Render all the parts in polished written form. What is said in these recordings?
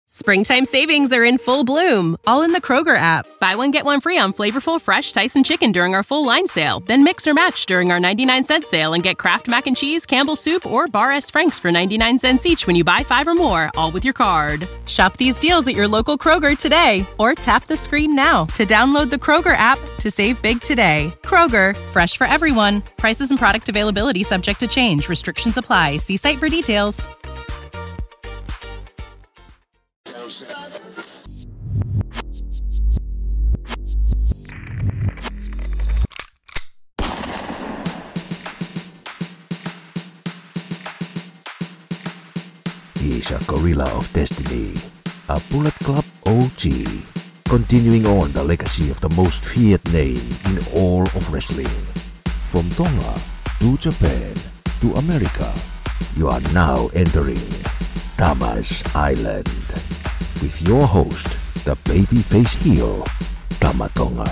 Springtime savings are in full bloom, all in the Kroger app. Buy one, get one free on flavorful, fresh Tyson chicken during our full line sale. Then mix or match during our 99-cent sale and get Kraft Mac and Cheese, Campbell's Soup, or Bar S. Frank's for 99 cents each when you buy 5 or more, all with your card. Shop these deals at your local Kroger today, or tap the screen now to download the Kroger app to save big today. Kroger, fresh for everyone. Prices and product availability subject to change. Restrictions apply. See site for details. He's a gorilla of destiny, a Bullet Club OG, continuing on the legacy of the most feared name in all of wrestling. From Tonga to Japan to America, you are now entering Tama's Island with your host, the babyface heel, Tama Tonga.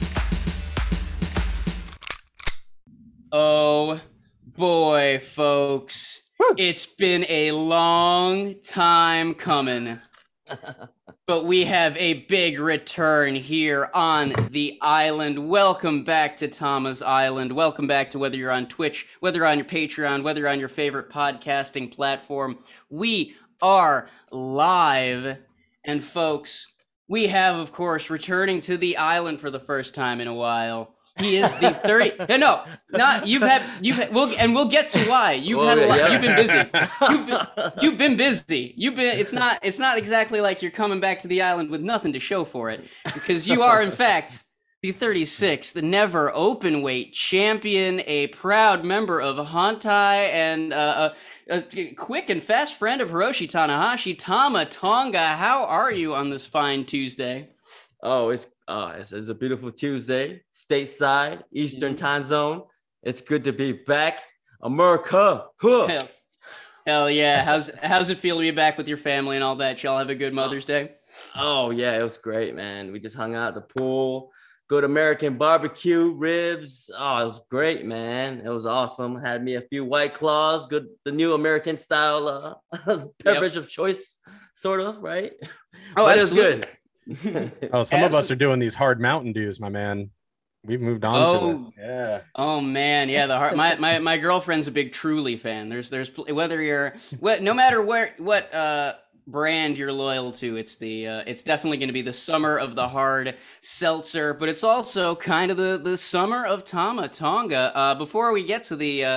Oh boy, folks. It's been a long time coming, but we have a big return here on the island. Welcome back to Tama's Island. Welcome back to whether you're on Twitch, whether you're on your Patreon, whether you're on your favorite podcasting platform. We are live. And folks, we have, of course, returning to the island for the first time in a while. He is the 30. No, not you've had. We'll get to why you've had a lot. Yeah. You've been busy. You've been busy. It's not exactly like you're coming back to the island with nothing to show for it, because you are in fact the 36th, the never open weight champion, a proud member of Hantai, and a quick and fast friend of Hiroshi Tanahashi. Tama Tonga, how are you on this fine Tuesday? Oh, it's a beautiful Tuesday, stateside, Eastern time zone. It's good to be back, America. Huh. Hell yeah! How's it feel to be back with your family and all that? Y'all have a good Mother's Day? Oh yeah, it was great, man. We just hung out at the pool, good American barbecue, ribs. Oh, it was great, man. It was awesome. Had me a few White Claws, good, the new American style beverage of choice, sort of, right? Oh, but absolutely. It was good. Some of us are doing these hard Mountain Dews, my man. We've moved on to it. Yeah. Oh man, yeah. The hard. My girlfriend's a big Truly fan. There's whether you're no matter what brand you're loyal to, it's definitely going to be the summer of the hard seltzer, but it's also kind of the summer of Tama Tonga. Before we get to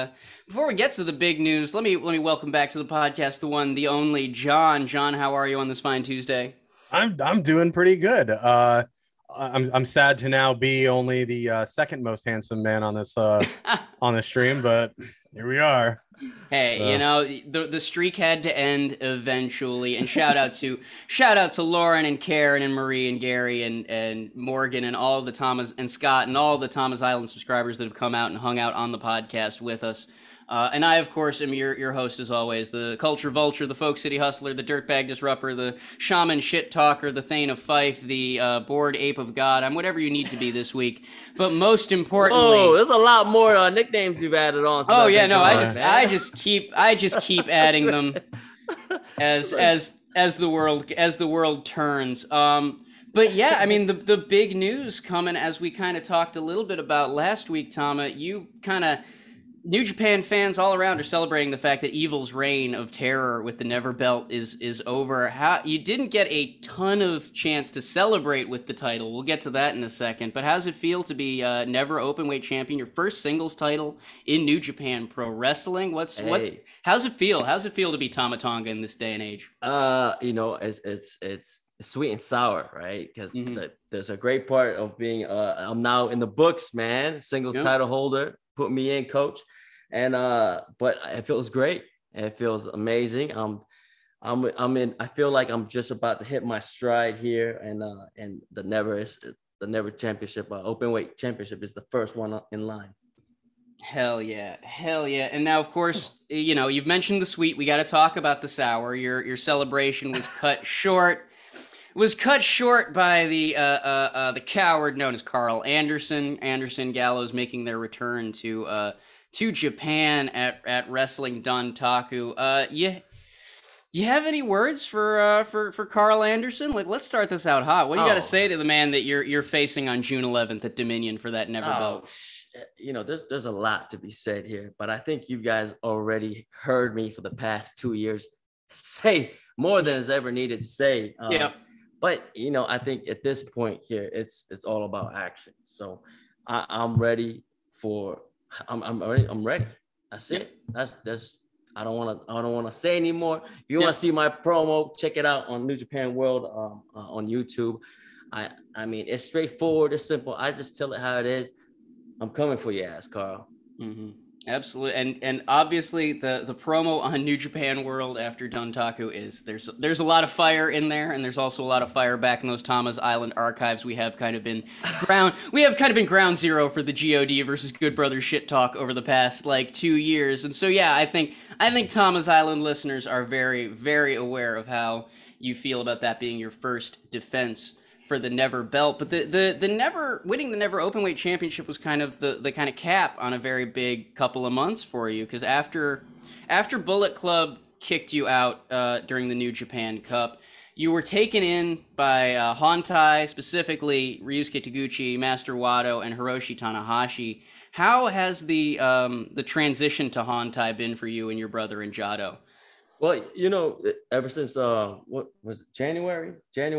the big news, let me welcome back to the podcast the one, the only John. John, how are you on this fine Tuesday? I'm doing pretty good. I'm sad to now be only the second most handsome man on this on this stream, but here we are. Hey, the streak had to end eventually. And shout out to Lauren and Karen and Marie and Gary and Morgan and all of the Thomas and Scott and all of the Tama's Island subscribers that have come out and hung out on the podcast with us. And I, of course, am your host, as always, the Culture Vulture, the Folk City Hustler, the Dirtbag Disruptor, the Shaman Shit Talker, the Thane of Fife, the Bored Ape of God. I'm whatever you need to be this week. But most importantly... Oh, there's a lot more nicknames you've added on. Oh, yeah, no, I just keep adding them as the world turns. But yeah, I mean, the big news coming, as we kind of talked a little bit about last week, Tama, you kind of... New Japan fans all around are celebrating the fact that Evil's reign of terror with the Never Belt is over. You didn't get a ton of chance to celebrate with the title. We'll get to that in a second. But how's it feel to be Never Openweight champion, your first singles title in New Japan Pro Wrestling? How's it feel? How's it feel to be Tama Tonga in this day and age? It's sweet and sour, right? Because there's a great part of being I'm now in the books, man. Singles title holder. Put me in, coach. And but it feels great. It feels amazing. I'm in. I feel like I'm just about to hit my stride here, and the Never Championship, Openweight Championship is the first one in line. Hell yeah. And now, of course, you've mentioned the sweet. We got to talk about the sour. Your celebration was cut short. Was cut short by the coward known as Carl Anderson. Anderson Gallows making their return to Japan at Wrestling Dontaku. Do you have any words for Carl Anderson? Like, let's start this out hot. What do you got to say to the man that you're facing on June 11th at Dominion for that Never belt? You know, there's a lot to be said here, but I think you guys already heard me for the past 2 years say more than is ever needed to say. Yeah. But you know, I think at this point here, it's all about action. So I'm ready for. I'm ready. I'm ready. That's it. That's. I don't want to say anymore. If you want to see my promo, check it out on New Japan World on YouTube. I mean, it's straightforward. It's simple. I just tell it how it is. I'm coming for your ass, Carl. Mm-hmm. Absolutely, and obviously the promo on New Japan World after Dontaku is there's a lot of fire in there, and there's also a lot of fire back in those Tama's Island archives. We have kind of been ground zero for the God versus Good Brothers shit talk over the past like 2 years, and so yeah, I think Tama's Island listeners are very, very aware of how you feel about that being your first defense for the Never belt. But the Never winning the Never Openweight Championship was kind of the kind of cap on a very big couple of months for you, because after Bullet Club kicked you out during the New Japan Cup, you were taken in by Hontai, specifically Ryusuke Taguchi, Master Wato, and Hiroshi Tanahashi. How has the transition to Hontai been for you and your brother and Jado? Well, you know, ever since what was it, January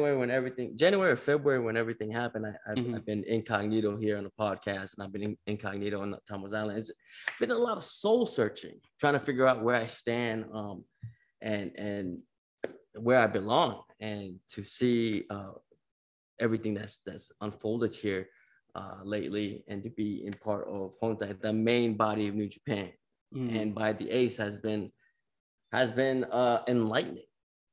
or February when everything happened, I've been incognito here on the podcast, and I've been incognito on Tama's Island. It's been a lot of soul searching, trying to figure out where I stand, and where I belong, and to see everything that's unfolded here lately, and to be in part of Hontai, the main body of New Japan, and by the Ace has been enlightening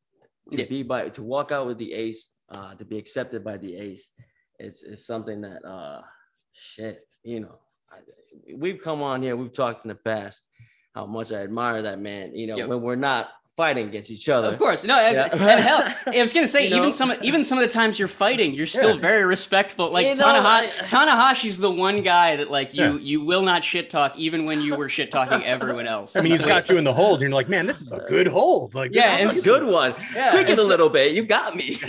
to walk out with the Ace, to be accepted by the Ace. It's something that you know, we've come on here, we've talked in the past how much I admire that man, you know, when we're not fighting against each other. Of course. No, and hell, I was gonna say, even some of the times you're fighting, you're still very respectful. Like, Tanahashi's the one guy that like you will not shit talk even when you were shit talking everyone else. I mean, he's got you in the hold, and you're like, man, this is a good hold. Like, it's a good one. Tweak it a little bit. You got me.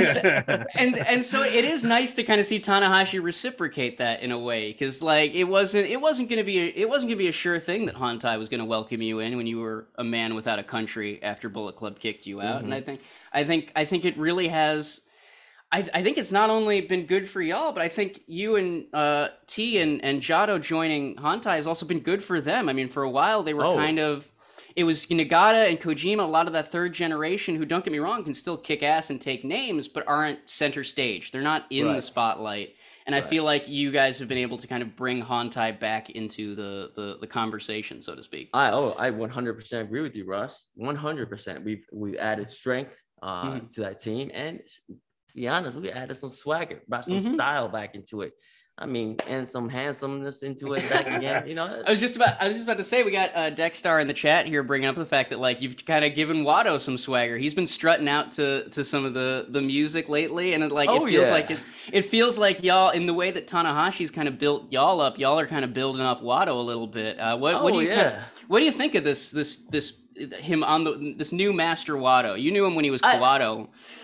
and so it is nice to kind of see Tanahashi reciprocate that in a way, because like it wasn't gonna be a sure thing that Hontai was gonna welcome you in when you were a man without a country after Bullet Club kicked you out. And I think it really has. I think it's not only been good for y'all, but I think you and T and Jado joining Hontai has also been good for them. I mean, for a while they were it was Nagata and Kojima, a lot of that third generation, who, don't get me wrong, can still kick ass and take names, but aren't center stage. They're not in the spotlight. And I feel like you guys have been able to kind of bring Hontai back into the conversation, so to speak. I 100% agree with you, Russ. 100%. We've added strength to that team, and to be honest, we added some swagger, brought some style back into it. I mean, and some handsomeness into it back again. You know, I was just about to say, we got Dexstar in the chat here bringing up the fact that like you've kind of given Wato some swagger. He's been strutting out to some of the music lately, and it feels like y'all, in the way that Tanahashi's kind of built y'all up, y'all are kind of building up Wato a little bit. What do you think of this him on this new Master Wato? You knew him when he was Kawato.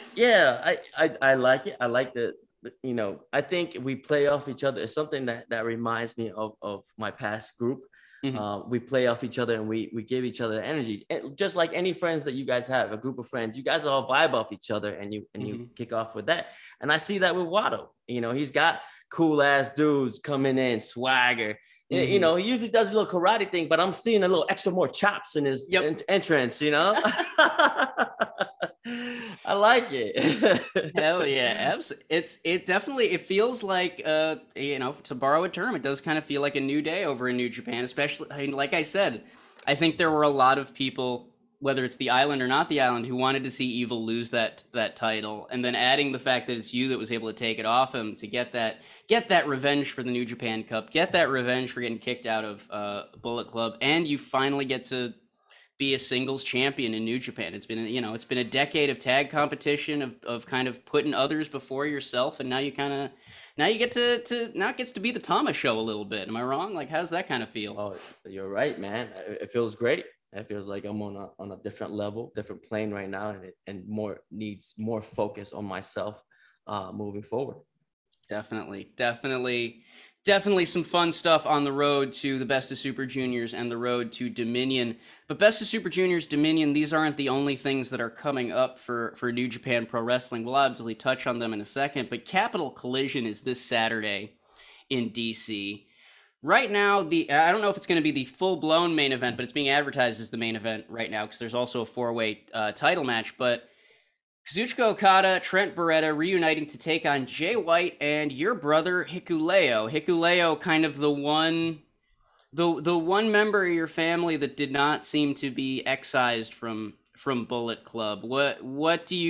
I like it. I like the. You know, I think we play off each other. It's something that reminds me of my past group. We play off each other, and we give each other energy. And just like any friends that you guys have, a group of friends, you guys all vibe off each other, and you kick off with that. And I see that with Wato. You know, he's got cool ass dudes coming in, swagger. You know, he usually does a little karate thing, but I'm seeing a little extra more chops in his entrance, you know? I like it. Hell yeah. It definitely, it feels like, you know, to borrow a term, it does kind of feel like a new day over in New Japan, especially, I mean, like I said, I think there were a lot of people, whether it's the island or not the island, who wanted to see Evil lose that title, and then adding the fact that it's you that was able to take it off him to get that revenge for the New Japan Cup, get that revenge for getting kicked out of Bullet Club, and you finally get to be a singles champion in New Japan. It's been a decade of tag competition, of kind of putting others before yourself, and now it gets to be the Tama show a little bit. Am I wrong? Like, how does that kind of feel? Oh, you're right, man. It feels great. It feels like I'm on a different level, different plane right now, and more needs more focus on myself moving forward. Definitely some fun stuff on the road to the Best of Super Juniors and the road to Dominion. But Best of Super Juniors, Dominion, these aren't the only things that are coming up for New Japan Pro Wrestling. We'll obviously touch on them in a second, but Capital Collision is this Saturday in DC. Right now, I don't know if it's going to be the full-blown main event, but it's being advertised as the main event right now because there's also a 4-way title match. But Kazuchika Okada, Trent Beretta reuniting to take on Jay White and your brother Hikuleo. Hikuleo, kind of the one member of your family that did not seem to be excised from Bullet Club. What do you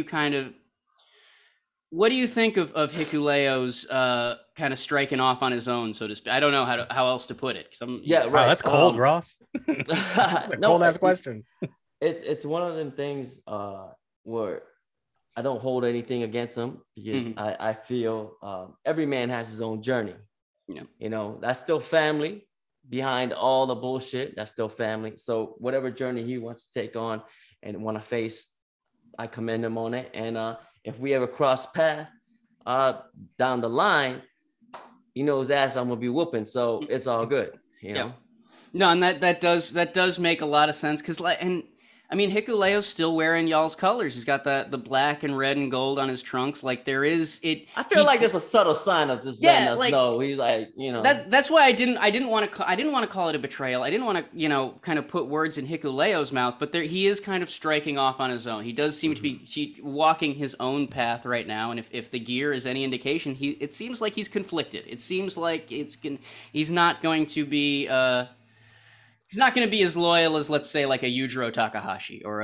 think of Hikuleo's kind of striking off on his own, so to speak? I don't know how else to put it. Right. Wow, that's cold, Ross. Cold ass question. It's one of them things where I don't hold anything against him because I feel every man has his own journey. Yeah. You know, that's still family behind all the bullshit. That's still family. So whatever journey he wants to take on and want to face, I commend him on it. And if we ever cross path down the line, he knows ass I'm gonna be whooping. So it's all good. You know? No, and that does make a lot of sense because I mean, Hikuleo's still wearing y'all's colors. He's got the black and red and gold on his trunks. Like there is it. I feel like there's a subtle sign of just letting us know. He's like, you know. That's why I didn't want to call it a betrayal. I didn't want to kind of put words in Hikuleo's mouth. But he is kind of striking off on his own. He does seem to be walking his own path right now. And if the gear is any indication, it seems like he's conflicted. It seems like he's not going to be. He's not going to be as loyal as, let's say, like a Yujiro Takahashi or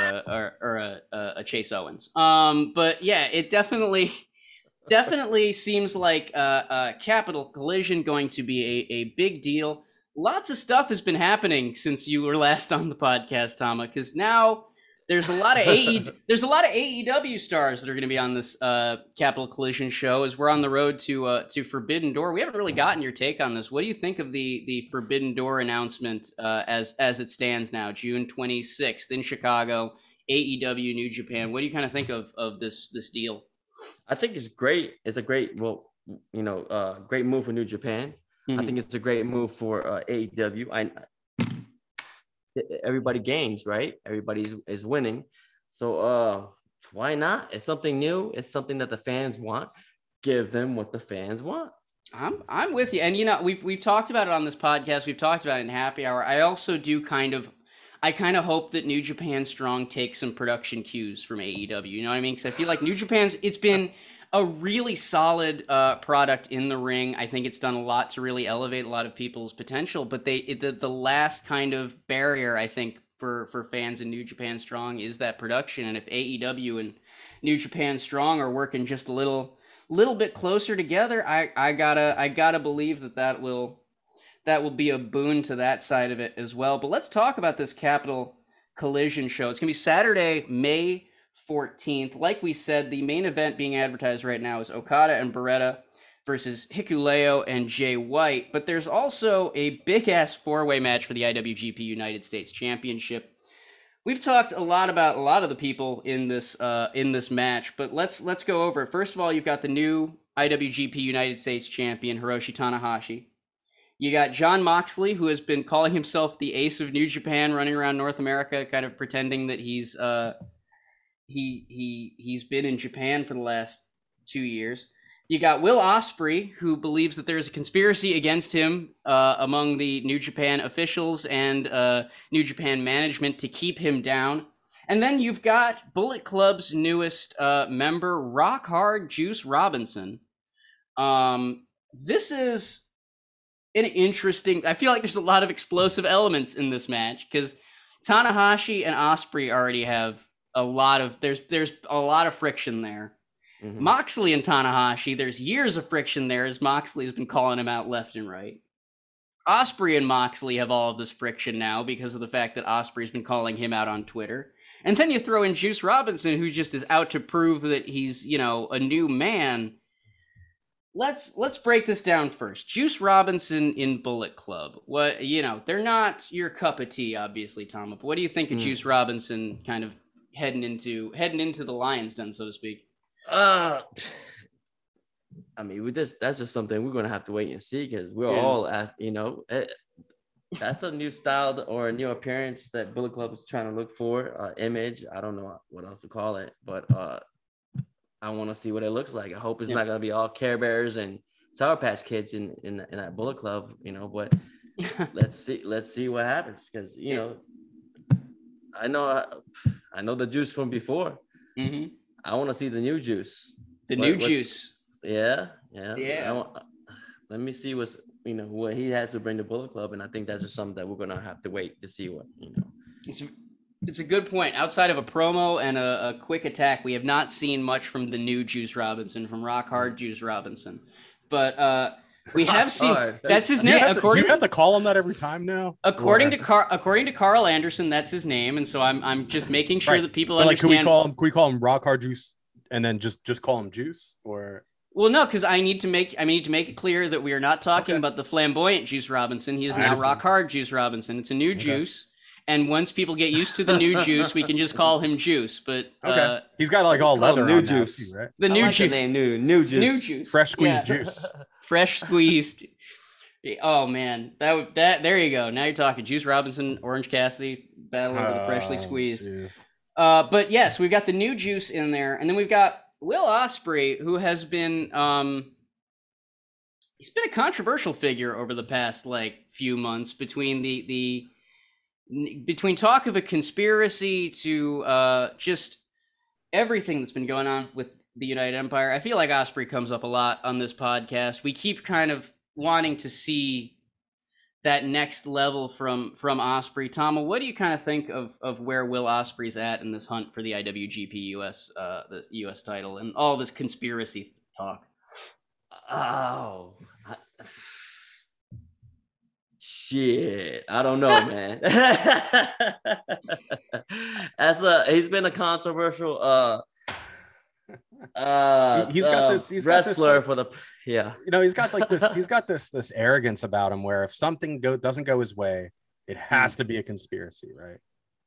a Chase Owens. But yeah, it definitely seems like Capital Collision going to be a big deal. Lots of stuff has been happening since you were last on the podcast, Tama, because now there's a lot of AEW stars that are going to be on this Capital Collision show as we're on the road to Forbidden Door. We haven't really gotten your take on this. What do you think of the Forbidden Door announcement as it stands now, June 26th in Chicago, AEW New Japan? What do you kind of think of this deal? I think it's great. It's a great, great move for New Japan. I think it's a great move for AEW. Everybody gains, right? Everybody is winning. So why not? It's something new. It's something that the fans want. Give them what the fans want. I'm with you. And we've talked about it on this podcast. We've talked about it in Happy Hour. I also do kind of hope that New Japan Strong takes some production cues from AEW. You know what I mean? Because I feel like New Japan's, it's been a really solid product in the ring. I think it's done a lot to really elevate a lot of people's potential, but the last kind of barrier, I think, for fans in New Japan Strong is that production. And if AEW and New Japan Strong are working just a little bit closer together, I gotta believe that will be a boon to that side of it as well. But let's talk about this Capital Collision show. It's gonna be Saturday, May 14th. Like we said, the main event being advertised right now is Okada and Beretta versus Hikuleo and Jay White. But there's also a big-ass 4-way match for the IWGP United States Championship. We've talked a lot about a lot of the people in this match, but let's go over it. First of all, you've got the new IWGP United States Champion, Hiroshi Tanahashi. You got Jon Moxley, who has been calling himself the ace of New Japan, running around North America, kind of pretending that he's been in Japan for the last 2 years. You got Will Ospreay, who believes that there's a conspiracy against him among the New Japan officials and New Japan management to keep him down. And then you've got Bullet Club's newest member, Rock Hard Juice Robinson. This is an interesting... I feel like there's a lot of explosive elements in this match because Tanahashi and Ospreay already have a lot of... There's a lot of friction there. Mm-hmm. Moxley and Tanahashi, there's years of friction there as Moxley has been calling him out left and right. Ospreay and Moxley have all of this friction now because of the fact that Ospreay's been calling him out on Twitter. And then you throw in Juice Robinson, who just is out to prove that he's, a new man. let's break this down first. Juice Robinson in Bullet Club. What, they're not your cup of tea, obviously, Tom. But what do you think of Juice Robinson kind of heading into the Lions Den, so to speak? I mean, that's just something we're gonna have to wait and see, because we're all that's a new style or a new appearance that Bullet Club is trying to look for. Image. I don't know what else to call it, but I want to see what it looks like. I hope it's not going to be all Care Bears and Sour Patch Kids in that Bullet Club, but let's see what happens. Because, I know the Juice from before. Mm-hmm. I want to see the new Juice. Juice. Yeah. Let me see what he has to bring to Bullet Club. And I think that's just something that we're going to have to wait to see what. It's a good point. Outside of a promo and a quick attack, we have not seen much from the new Juice Robinson, from Rock Hard Juice Robinson. But we have seen that's his name. Do you have to call him that every time now? According to Carl Anderson, that's his name, and so I'm just making sure that people understand. Can we call him Rock Hard Juice and then just call him Juice, or? Well, no, because I need to make it clear that we are not talking about the flamboyant Juice Robinson. He is now Rock Hard Juice Robinson. It's a new Juice. And once people get used to the new Juice, we can just call him Juice. But he's got all leather new on Juice, now, right? The new Juice, the name new Juice, new Juice, fresh squeezed juice, fresh squeezed. Oh man, that there you go. Now you're talking. Juice Robinson, Orange Cassidy, battle over the freshly squeezed. Geez. But yes, we've got the new Juice in there, and then we've got Will Ospreay, who has been he's been a controversial figure over the past few months between between talk of a conspiracy to just everything that's been going on with the United Empire. I feel like Ospreay comes up a lot on this podcast. We keep kind of wanting to see that next level from Ospreay. Tama, what do you kind of think of where Will Ospreay's at in this hunt for the IWGP US, the US title, and all this conspiracy talk? Shit, I don't know, man. He's been a controversial he's got this wrestler for the he's got this arrogance about him where if something doesn't go his way, it has to be a conspiracy, right?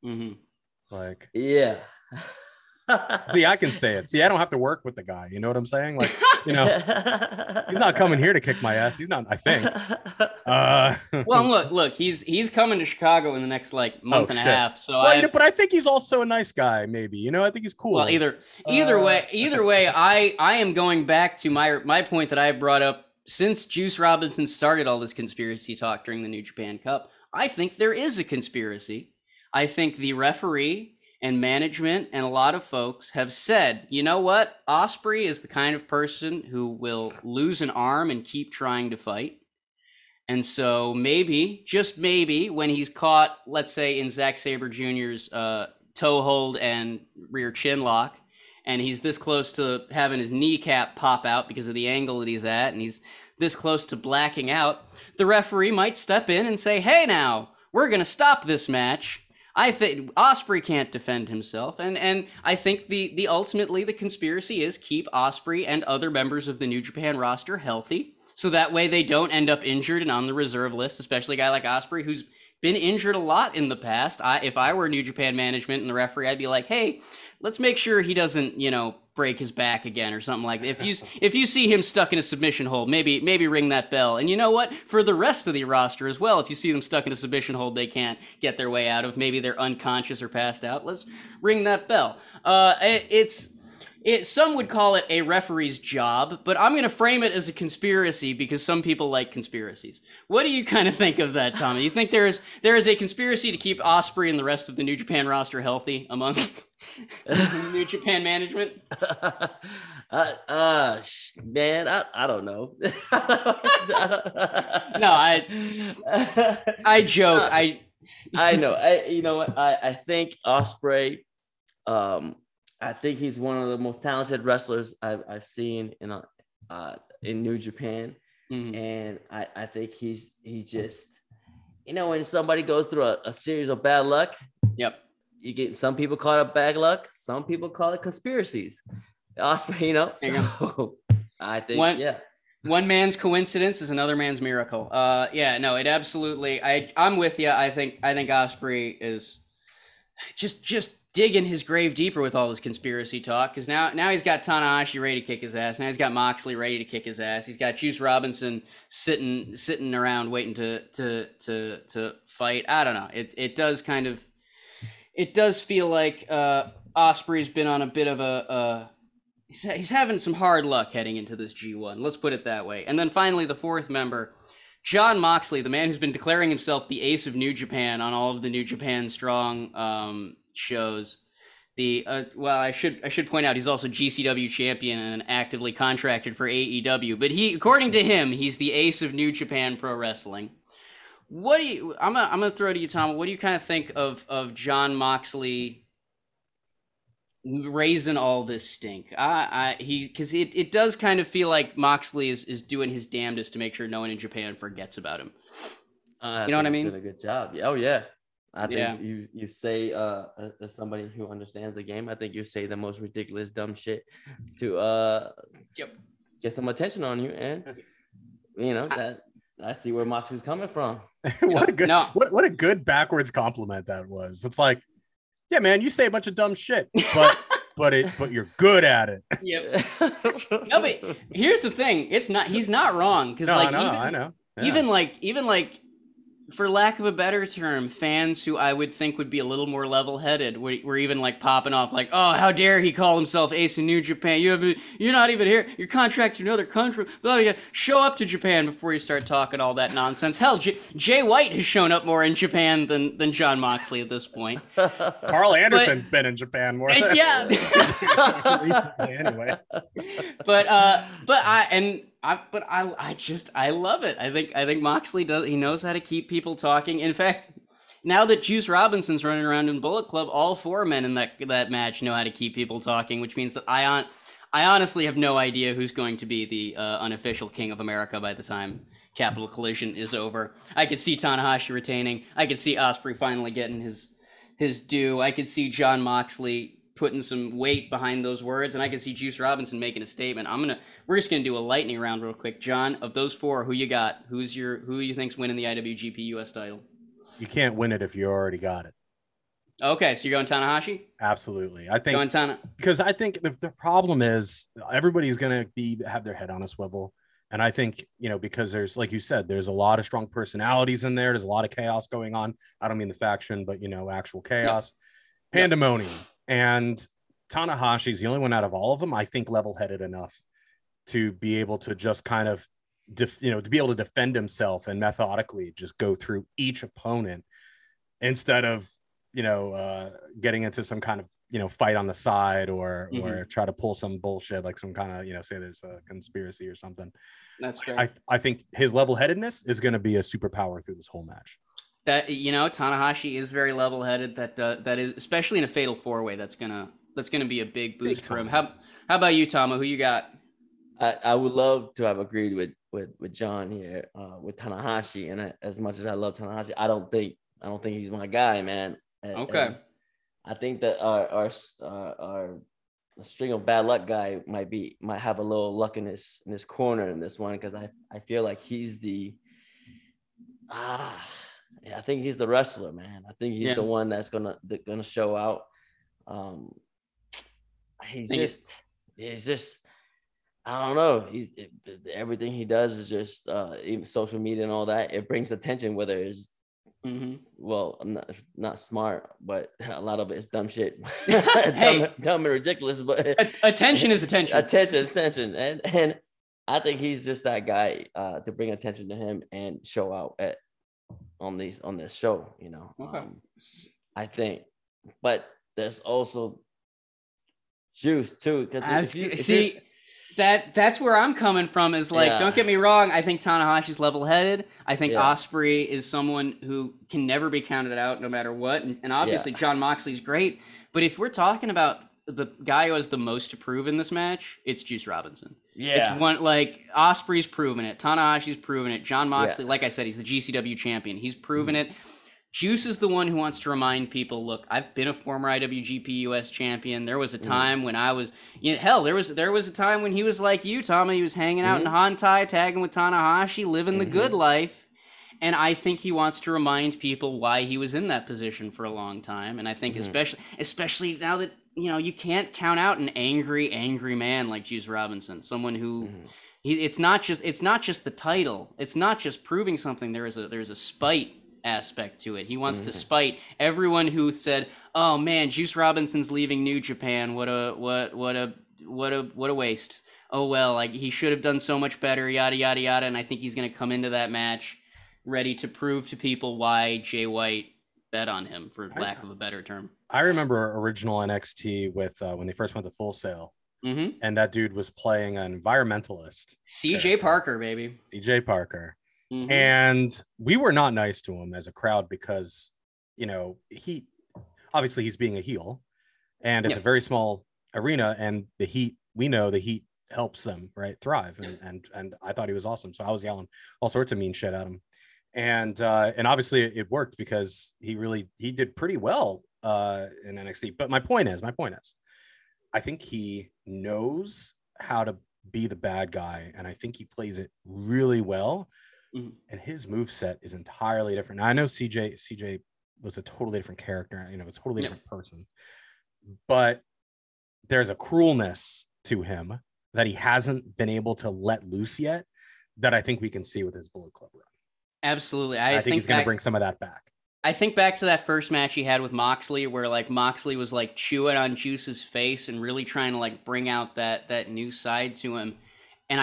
See, I can say it. See, I don't have to work with the guy. You know what I'm saying? He's not coming here to kick my ass. He's not, I think. Well, look, he's coming to Chicago in the next month and a half. So but I think he's also a nice guy, maybe. I think he's cool. Well, either way, I am going back to my point that I brought up since Juice Robinson started all this conspiracy talk during the New Japan Cup. I think there is a conspiracy. I think the referee and management and a lot of folks have said, you know what? Ospreay is the kind of person who will lose an arm and keep trying to fight. And so maybe, just maybe, when he's caught, let's say in Zack Sabre Jr.'s toe hold and rear chin lock, and he's this close to having his kneecap pop out because of the angle that he's at, and he's this close to blacking out, the referee might step in and say, hey now, we're going to stop this match. I think Ospreay can't defend himself, and I think the ultimately the conspiracy is keep Ospreay and other members of the New Japan roster healthy, so that way they don't end up injured and on the reserve list, especially a guy like Ospreay who's been injured a lot in the past. If I were New Japan management and the referee, I'd be like, hey, let's make sure he doesn't, break his back again or something like that. If you see him stuck in a submission hold, maybe ring that bell. And you know what? For the rest of the roster as well, if you see them stuck in a submission hold they can't get their way out of, maybe they're unconscious or passed out, let's ring that bell. Some would call it a referee's job, but I'm going to frame it as a conspiracy because some people like conspiracies. What do you kind of think of that, Tommy? You think there is a conspiracy to keep Ospreay and the rest of the New Japan roster healthy among New Japan management? Man, I don't know. No, I joke. I know. You know what? I think Ospreay. I think he's one of the most talented wrestlers I've seen in New Japan, and I think he just, when somebody goes through a series of bad luck. Yep. You get some people call it bad luck, some people call it conspiracies. Ospreay, so I think One man's coincidence is another man's miracle. Yeah, no, it absolutely. I'm with you. I think Ospreay is just digging his grave deeper with all this conspiracy talk, because now he's got Tanahashi ready to kick his ass. Now he's got Moxley ready to kick his ass. He's got Juice Robinson sitting around waiting to fight. I don't know. It does kind of, it does feel like Ospreay's been on a bit of a he's having some hard luck heading into this G1. Let's put it that way. And then finally, the fourth member, Jon Moxley, the man who's been declaring himself the ace of New Japan on all of the New Japan Strong shows. I should point out he's also GCW champion and actively contracted for AEW. But according to him, he's the ace of New Japan Pro Wrestling. I'm gonna throw it to you, Tom. What do you kind of think of Jon Moxley raising all this stink? Because it does kind of feel like Moxley is doing his damnedest to make sure no one in Japan forgets about him. You know what I mean? Doing a good job. Oh yeah. I think you say as somebody who understands the game, I think you say the most ridiculous dumb shit to get some attention on you, and that I see where Moxley's coming from. What a good backwards compliment that was. It's like, yeah, man, you say a bunch of dumb shit, but you're good at it. Yep. No, but here's the thing: he's not wrong, because I know. Yeah. Even like, for lack of a better term, fans who I would think would be a little more level-headed were even like popping off like, oh, how dare he call himself Ace in New Japan? You're not even here. You're contracted to another country. Show up to Japan before you start talking all that nonsense. Hell, Jay White has shown up more in Japan than Jon Moxley at this point. Carl Anderson's been in Japan more. Yeah. Recently, anyway. I love it. I think Moxley knows how to keep people talking. In fact, now that Juice Robinson's running around in Bullet Club, all four men in that match know how to keep people talking, which means that I honestly have no idea who's going to be the unofficial King of America by the time Capital Collision is over. I could see Tanahashi retaining. I could see Ospreay finally getting his due. I could see Jon Moxley putting some weight behind those words, and I can see Juice Robinson making a statement. We're just gonna do a lightning round real quick. John, of those four, who you got? Who you think's winning the IWGP US title? You can't win it if you already got it. Okay, so you're going Tanahashi? Absolutely. I think because I think the problem is everybody's gonna have their head on a swivel, and I think because there's, like you said, there's a lot of strong personalities in there. There's a lot of chaos going on. I don't mean the faction, but actual chaos, pandemonium. And Tanahashi's the only one out of all of them, I think, level-headed enough to be able to just kind of, to be able to defend himself and methodically just go through each opponent instead of, getting into some kind of, fight on the side or try to pull some bullshit, like some kind of, say there's a conspiracy or something. That's fair. I think his level-headedness is going to be a superpower through this whole match. That Tanahashi is very level-headed. That is, especially in a fatal four-way, that's gonna be a big boost for him. How about you, Tama? Who you got? I would love to have agreed with John here with Tanahashi, and as much as I love Tanahashi, I don't think he's my guy, man. Okay. I think that our string of bad luck guy might have a little luck in his corner in this one, because I feel like he's the I think he's the wrestler, man. I think he's the one that's gonna show out. He's just I don't know. Everything he does is just even social media and all that. It brings attention, whether it's well, not smart, but a lot of it is dumb shit. Dumb and ridiculous. But attention is attention. Attention is attention, and I think he's just that guy to bring attention to him and show out on this show. Okay. I think, but there's also Juice too. That's where I'm coming from. Is like, don't get me wrong. I think Tanahashi's level-headed. I think Ospreay is someone who can never be counted out, no matter what. And obviously, Jon Moxley's great. But if we're talking about the guy who has the most to prove in this match, it's Juice Robinson. Yeah, it's one, like, Ospreay's proven it. Tanahashi's proven it. Jon Moxley, like I said, he's the GCW champion. He's proven it. Juice is the one who wants to remind people, look, I've been a former IWGP US champion. There was a time when I was, there was a time when he was like you, Tama. He was hanging out in Hantai, tagging with Tanahashi, living the good life. And I think he wants to remind people why he was in that position for a long time. And I think especially now that, you can't count out an angry man like Juice Robinson, someone who it's not just the title. It's not just proving something. There's a spite aspect to it. He wants to spite everyone who said, "Oh man, Juice Robinson's leaving New Japan. What a waste. Oh well, he should have done so much better, yada yada yada." And I think he's going to come into that match ready to prove to people why Jay White bet on him, for lack of a better term. I remember original NXT with when they first went to Full Sail, and that dude was playing an environmentalist. CJ Parker, baby. CJ Parker. And we were not nice to him as a crowd because, he obviously he's being a heel, and it's a very small arena, and the Heat, we know the Heat helps them thrive, and I thought he was awesome, so I was yelling all sorts of mean shit at him, and obviously it worked because he did pretty well in NXT. But my point is, I think he knows how to be the bad guy, and I think he plays it really well. And his moveset is entirely different. Now, I know CJ was a totally different character, a totally different person, but there's a cruelness to him that he hasn't been able to let loose yet that I think we can see with his Bullet Club run. Absolutely. I think he's going to bring some of that back. I think back to that first match he had with Moxley, where Moxley was chewing on Juice's face and really trying to bring out that new side to him. And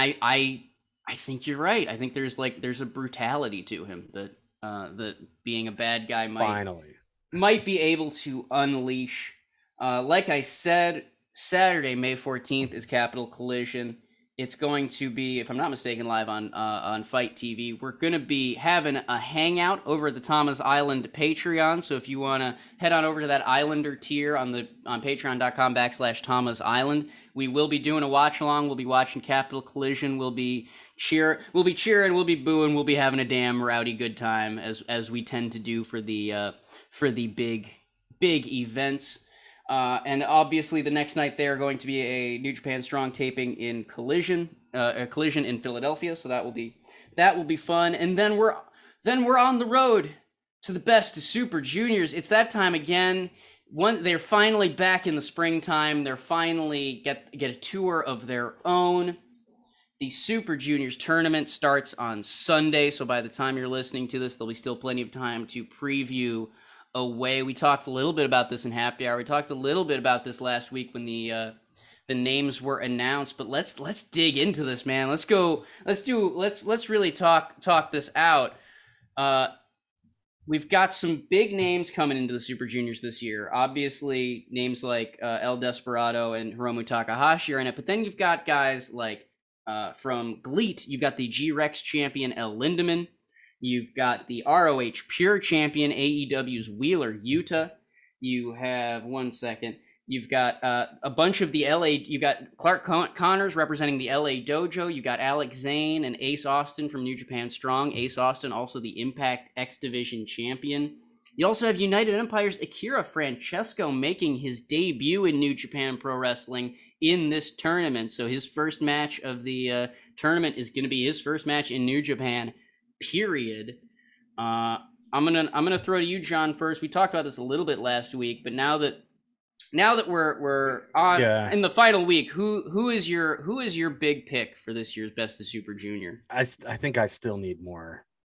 I think you're right. I think there's a brutality to him that being a bad guy might be able to unleash. Like I said, Saturday, May 14th is Capital Collision. It's going to be, if I'm not mistaken, live on Fight TV. We're going to be having a hangout over at the Tama's Island Patreon. So if you want to head on over to that Islander tier on patreon.com/Tama's Island, we will be doing a watch along. We'll be watching Capital Collision. We'll be cheering, we'll be booing, we'll be having a damn rowdy good time as we tend to do for the big events. And obviously the next night they are going to be a New Japan Strong taping in Collision in Philadelphia, so that will be fun. And then we're on the road to the Best of Super Juniors. It's that time again. They're finally back in the springtime. They're finally get a tour of their own. The Super Juniors tournament starts on Sunday, so by the time you're listening to this, there'll be still plenty of time to preview away. We talked a little bit about this in Happy Hour. We talked a little bit about this last week when the names were announced. But let's dig into this, man. Let's really talk this out. We've got some big names coming into the Super Juniors this year. Obviously, names like El Desperado and Hiromu Takahashi are in it. But then you've got guys like from GLEAT, you've got the G-Rex champion El Lindemann. You've got the ROH Pure champion AEW's Wheeler Yuta. You have You've got a bunch of the LA. You got Clark Connors representing the LA Dojo. You got Alex Zane and Ace Austin from New Japan Strong. Ace Austin, also the Impact X Division champion. You also have United Empire's Akira Francesco making his debut in New Japan Pro Wrestling in this tournament. So his first match of the tournament is going to be his first match in New Japan, period. I'm gonna throw to you, John, first. We talked about this a little bit last week, but now that we're on in the final week, who is your big pick for this year's Best of Super Junior? I think I still need more.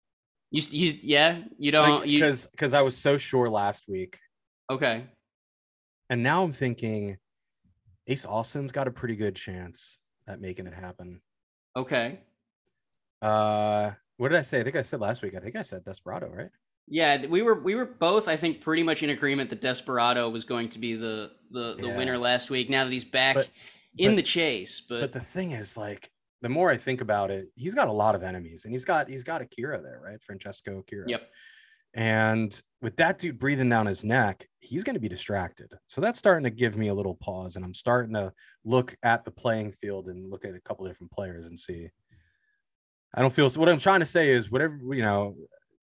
You don't because I was so sure last week. Okay. And now I'm thinking Ace Austin's got a pretty good chance at making it happen. Okay. What did I say? I think I said last week. I think I said Desperado, right? Yeah, we were both, I think, pretty much in agreement that Desperado was going to be the winner last week. Now that he's back in the chase, but the thing is, the more I think about it, he's got a lot of enemies, and he's got Akira there, right? Francesco Akira. Yep. And with that dude breathing down his neck, he's going to be distracted. So that's starting to give me a little pause, and I'm starting to look at the playing field and look at a couple of different players and see. I don't feel so. What I'm trying to say is, whatever,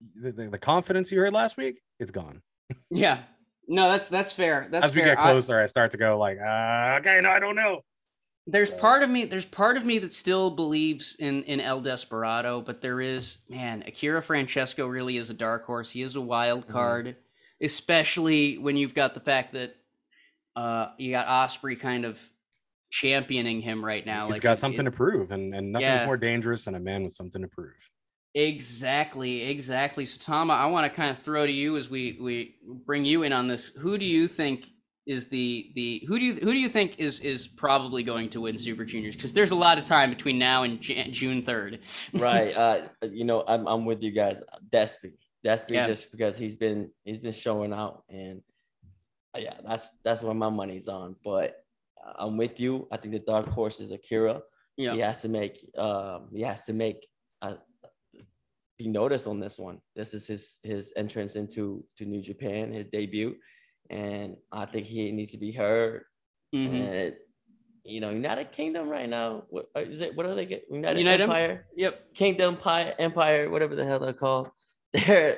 the confidence you heard last week, it's gone. Yeah. No, that's fair. That's as we get closer, I start to go like, okay, no, I don't know. There's part of me that still believes in El Desperado, but there is, man, Akira Francesco really is a dark horse. He is a wild card, especially when you've got the fact that you got Ospreay kind of championing him right now. He's got something to prove, and nothing's more dangerous than a man with something to prove. Exactly. So, Tama, I want to kind of throw to you as we bring you in on this. Who do you think is who do you think is probably going to win Super Juniors? Because there's a lot of time between now and June 3rd. Right. I'm with you guys. Despy, just because he's been showing out, and that's where my money's on. But I'm with you. I think the dark horse is Akira. Yeah. He has to make be noticed on this one. This is his entrance into New Japan, his debut, and I think he needs to be heard. And United Kingdom right now, what is it? What do they get? United Empire. Yep. Kingdom Empire, whatever the hell they're called. They're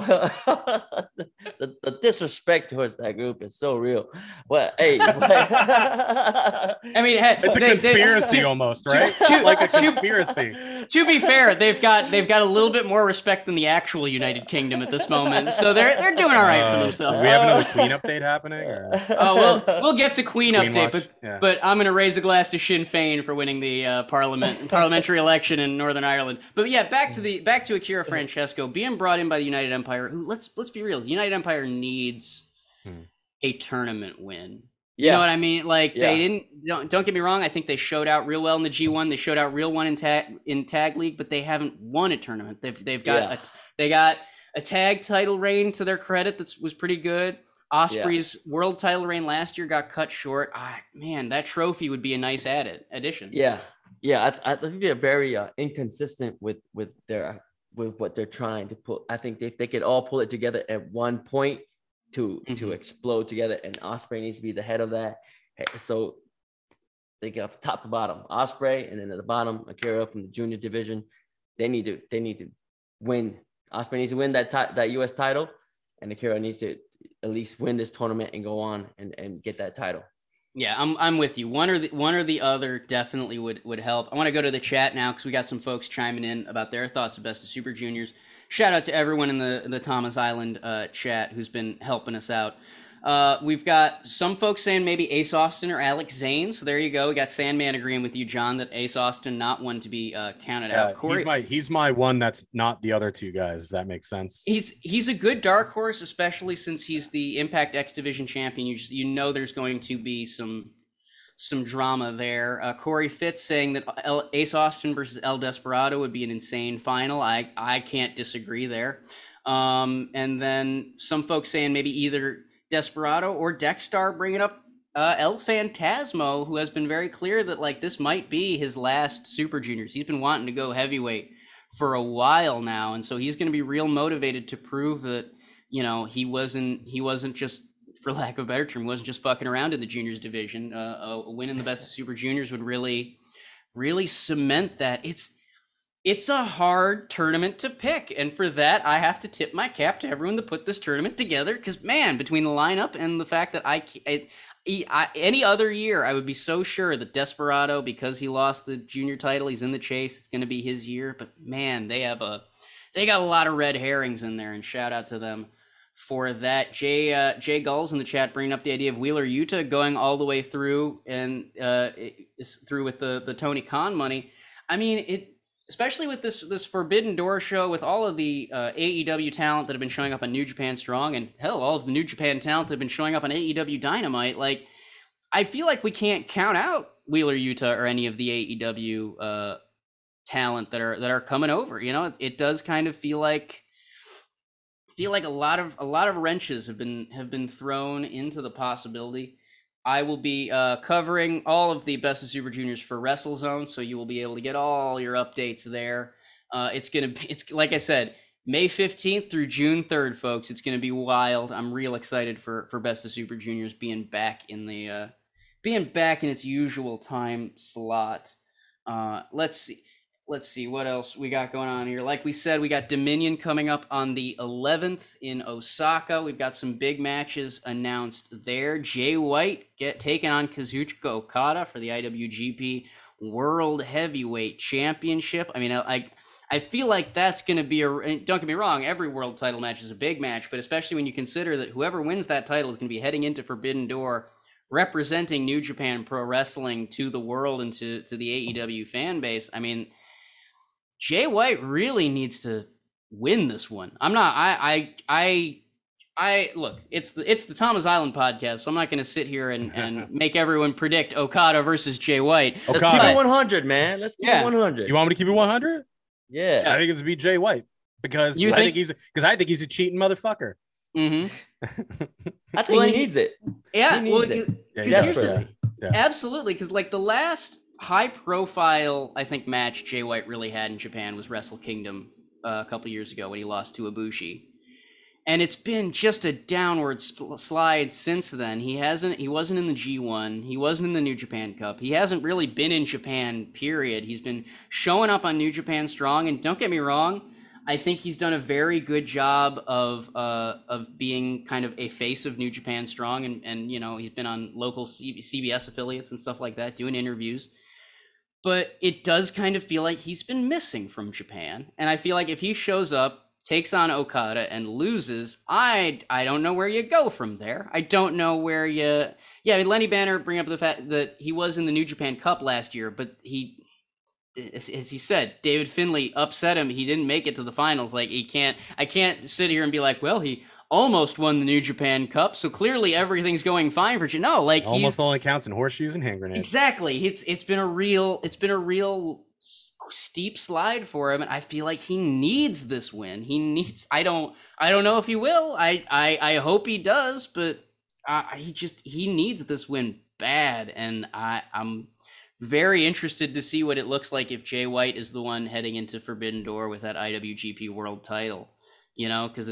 the disrespect towards that group is so real. Well, hey, I mean, it's a conspiracy almost, right? Like a conspiracy. To be fair, they've got a little bit more respect than the actual United Kingdom at this moment, so they're doing all right for themselves. Do we have another Queen update happening? Or? Oh, we'll get to Queen update, but I'm gonna raise a glass to Sinn Féin for winning the parliamentary election in Northern Ireland. But yeah, back to Akira Francesco being brought in by the United Empire, who let's be real, the United Empire needs a tournament win. You know what I mean? Like they don't get me wrong, I think they showed out real well in the G1. They showed out real well in tag league, but they haven't won a tournament. They've got they got a tag title reign to their credit that was pretty good. Ospreay's world title reign last year got cut short. Man, that trophy would be a nice addition. Yeah. I think they're very inconsistent with what they're trying to put. I think they could all pull it together at one point to explode together, and Ospreay needs to be the head of that. So they got top to bottom Ospreay, and then at the bottom Akira from the junior division. They need to win. Ospreay needs to win that US title, and Akira needs to at least win this tournament and go on and get that title. Yeah, I'm with you. One or the other definitely would help. I want to go to the chat now because we got some folks chiming in about their thoughts of Best of Super Juniors. Shout out to everyone in the Thomas Island chat who's been helping us out. We've got some folks saying maybe Ace Austin or Alex Zane. So there you go. We got Sandman agreeing with you, John, that Ace Austin not one to be counted out. Corey, he's my one that's not the other two guys, if that makes sense. He's a good dark horse, especially since he's the Impact X Division champion. You know there's going to be some drama there. Corey Fitz saying that Ace Austin versus El Desperado would be an insane final. I can't disagree there. And then some folks saying maybe either Desperado or Dexstar, bringing up El Phantasmo, who has been very clear that like this might be his last Super Juniors. He's been wanting to go heavyweight for a while now, and so he's going to be real motivated to prove that he wasn't just, for lack of a better term, wasn't just fucking around in the juniors division. A win in the Best of Super Juniors would really cement that. It's a hard tournament to pick, and for that, I have to tip my cap to everyone that put this tournament together, because, man, between the lineup and the fact that any other year, I would be so sure that Desperado, because he lost the junior title, he's in the chase, it's going to be his year, but, man, they got a lot of red herrings in there, and shout out to them for that. Jay Gulls in the chat bringing up the idea of Wheeler Yuta going all the way through and through with the Tony Khan money. I mean, especially with this Forbidden Door show, with all of the AEW talent that have been showing up on New Japan Strong, and hell, all of the New Japan talent that have been showing up on AEW Dynamite, like, I feel like we can't count out Wheeler Yuta or any of the AEW talent that are coming over. It does kind of feel like a lot of wrenches have been thrown into the possibility. I will be covering all of the Best of Super Juniors for WrestleZone, so you will be able to get all your updates there. It's like I said, May 15th through June 3rd, folks. It's gonna be wild. I'm real excited for Best of Super Juniors being back in its usual time slot. Let's let's see what else we got going on here. Like we said, we got Dominion coming up on the 11th in Osaka. We've got some big matches announced there. Jay White taking on Kazuchika Okada for the IWGP World Heavyweight Championship. I mean, I feel like that's going to be don't get me wrong, every world title match is a big match, but especially when you consider that whoever wins that title is going to be heading into Forbidden Door representing New Japan Pro Wrestling to the world and to the AEW fan base. I mean, Jay White really needs to win this one. I'm not. I look. It's the Thomas Island podcast, so I'm not going to sit here and make everyone predict Okada versus Jay White. Let's keep it 100, man. Let's keep it 100. You want me to keep it 100? Yeah. I think it's be Jay White because I think he's a cheating motherfucker. Mm-hmm. I think he needs it. Yeah, he needs it. Absolutely, because like the last high-profile, I think, match Jay White really had in Japan was Wrestle Kingdom a couple years ago when he lost to Ibushi, and it's been just a downward slide since then. He wasn't in the G1, he wasn't in the New Japan Cup, he hasn't really been in Japan. Period. He's been showing up on New Japan Strong, and don't get me wrong, I think he's done a very good job of being kind of a face of New Japan Strong, and you know, he's been on local CBS affiliates and stuff like that, doing interviews. But it does kind of feel like he's been missing from Japan. And I feel like if he shows up, takes on Okada, and loses, I don't know where you go from there. I don't know where you... Yeah, I mean, Lenny Banner bring up the fact that he was in the New Japan Cup last year, but as he said, David Finlay upset him. He didn't make it to the finals. Like, I can't sit here and be like, well, he almost won the New Japan Cup, so clearly everything's going fine for you. No, like almost only counts in horseshoes and hand grenades. Exactly. It's been a real steep slide for him, and I feel like he needs this win. I don't know if he will. I hope he does, but he needs this win bad, and I'm very interested to see what it looks like if Jay White is the one heading into Forbidden Door with that IWGP World title. You know, because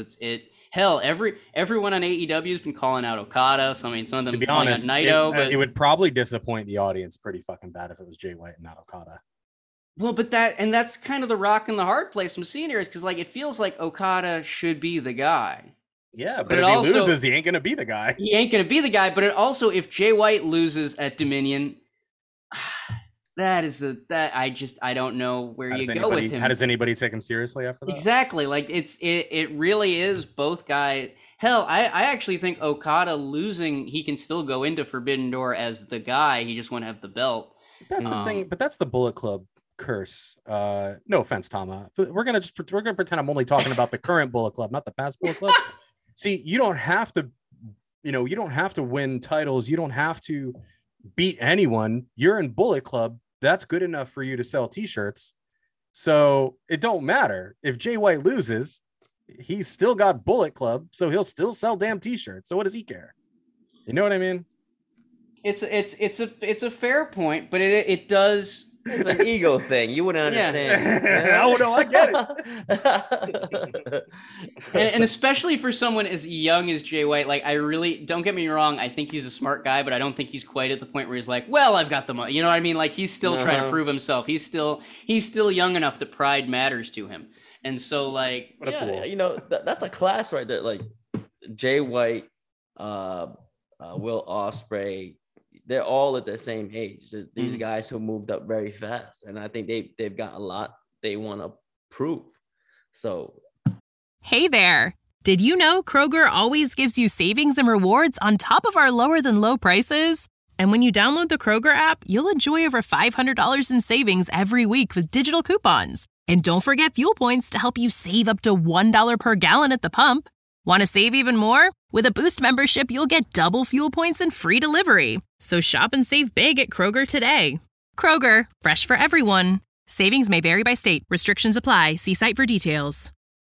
everyone on AEW has been calling out Okada. So I mean, some of them calling out Naito, but it would probably disappoint the audience pretty fucking bad if it was Jay White and not Okada. Well, but that's kind of the rock and the hard place I'm seeing here, is because like it feels like Okada should be the guy. Yeah, but if he loses, he ain't gonna be the guy. He ain't gonna be the guy. But it also, if Jay White loses at Dominion, I don't know where you go with him. How does anybody take him seriously after that? Exactly. Like it really is both guys. Hell, I actually think Okada losing, he can still go into Forbidden Door as the guy. He just won't have the belt. That's the thing. But that's the Bullet Club curse. No offense, Tama. But we're gonna pretend I'm only talking about the current Bullet Club, not the past Bullet Club. See, you don't have to win titles. You don't have to beat anyone. You're in Bullet Club. That's good enough for you to sell t-shirts. So it don't matter if Jay White loses, he's still got Bullet Club, so he'll still sell damn t-shirts. So what does he care? You know what I mean? It's a fair point, but it does. It's an ego thing. You wouldn't understand. Yeah. Oh no, I get it. and especially for someone as young as Jay White, like I really, don't get me wrong, I think he's a smart guy, but I don't think he's quite at the point where he's like, well, I've got the money. You know what I mean? Like he's still trying to prove himself. He's still young enough that pride matters to him. And so like, you know, that's a class right there. Like Jay White, Will Ospreay, they're all at the same age. These guys who moved up very fast, and I think they've got a lot they want to prove. So, hey there! Did you know Kroger always gives you savings and rewards on top of our lower than low prices? And when you download the Kroger app, you'll enjoy over $500 in savings every week with digital coupons. And don't forget fuel points to help you save up to $1 per gallon at the pump. Want to save even more? With a Boost membership, you'll get double fuel points and free delivery. So shop and save big at Kroger today. Kroger, fresh for everyone. Savings may vary by state. Restrictions apply. See site for details.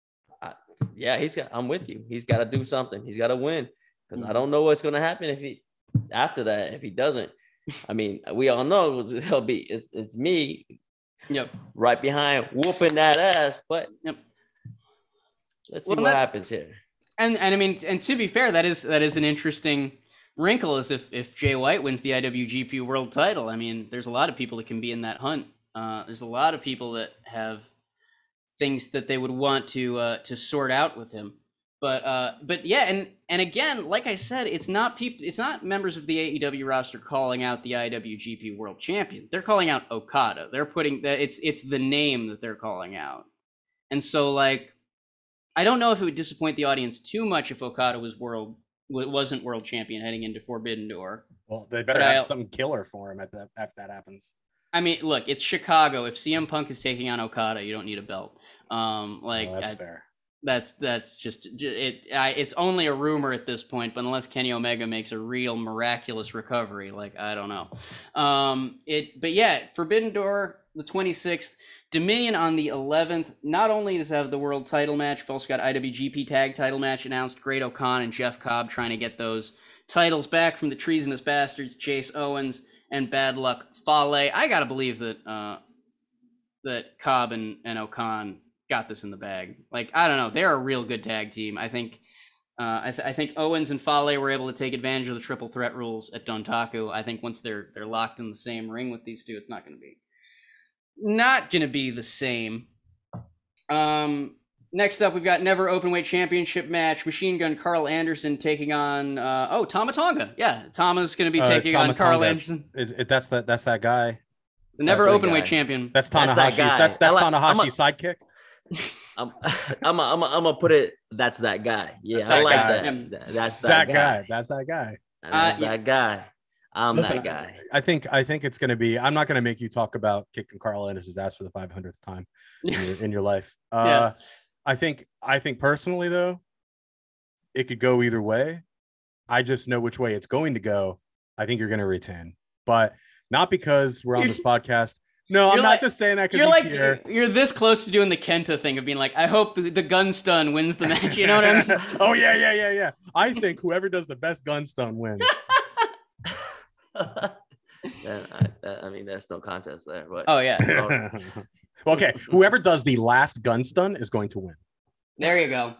I'm with you. He's got to do something. He's got to win. Because I don't know what's going to happen if he doesn't. I mean, we all know it's me. Yep. Right behind whooping that ass. But let's see what happens here. And I mean, and to be fair, that is an interesting wrinkle, is if Jay White wins the IWGP World title. I mean, there's a lot of people that can be in that hunt There's a lot of people that have things that they would want to sort out with him. But yeah, and again, like I said, it's not members of the AEW roster calling out the IWGP World Champion. They're calling out Okada. They're putting it's the name that they're calling out. And so, like, I don't know if it would disappoint the audience too much if Okada wasn't world champion heading into Forbidden Door. Well, they better have some killer for him if that happens. I mean, look, it's Chicago. If CM Punk is taking on Okada, you don't need a belt. That's fair. That's just it. It's only a rumor at this point, but unless Kenny Omega makes a real miraculous recovery, like, I don't know. But yeah, Forbidden Door, the 26th, Dominion on the 11th. Not only does it have the world title match, we've also got IWGP tag title match announced. Great O'Khan and Jeff Cobb trying to get those titles back from the treasonous bastards, Chase Owens and Bad Luck Fale. I gotta believe that that Cobb and O'Khan got this in the bag. Like, I don't know, they're a real good tag team. I think I think Owens and Fale were able to take advantage of the triple threat rules at Dontaku. I think once they're locked in the same ring with these two, it's not gonna be the same. Next up, we've got Never Openweight Championship match. Machine Gun Carl Anderson taking on Tama Tonga. Yeah, Tama's going to be taking on Carl Anderson. That's that guy. The Never Openweight champion. That's Tanahashi's. That's Tanahashi's sidekick. I'm gonna put it. That's that guy. Yeah, I like that. That's that guy. That's that guy. That's that guy. Listen, that guy. I think it's going to be. I'm not going to make you talk about kicking Carl Anderson's ass for the 500th time in your life. Yeah. I think personally, though, it could go either way. I just know which way it's going to go. I think you're going to retain, but not because we're on this podcast. No, I'm not just saying that because you're this close to doing the Kenta thing of being like, I hope the gun stun wins the match. You know what I mean? Oh yeah. I think whoever does the best gun stun wins. I mean, there's no contest there. But oh yeah. Okay, whoever does the last gun stun is going to win. There you go.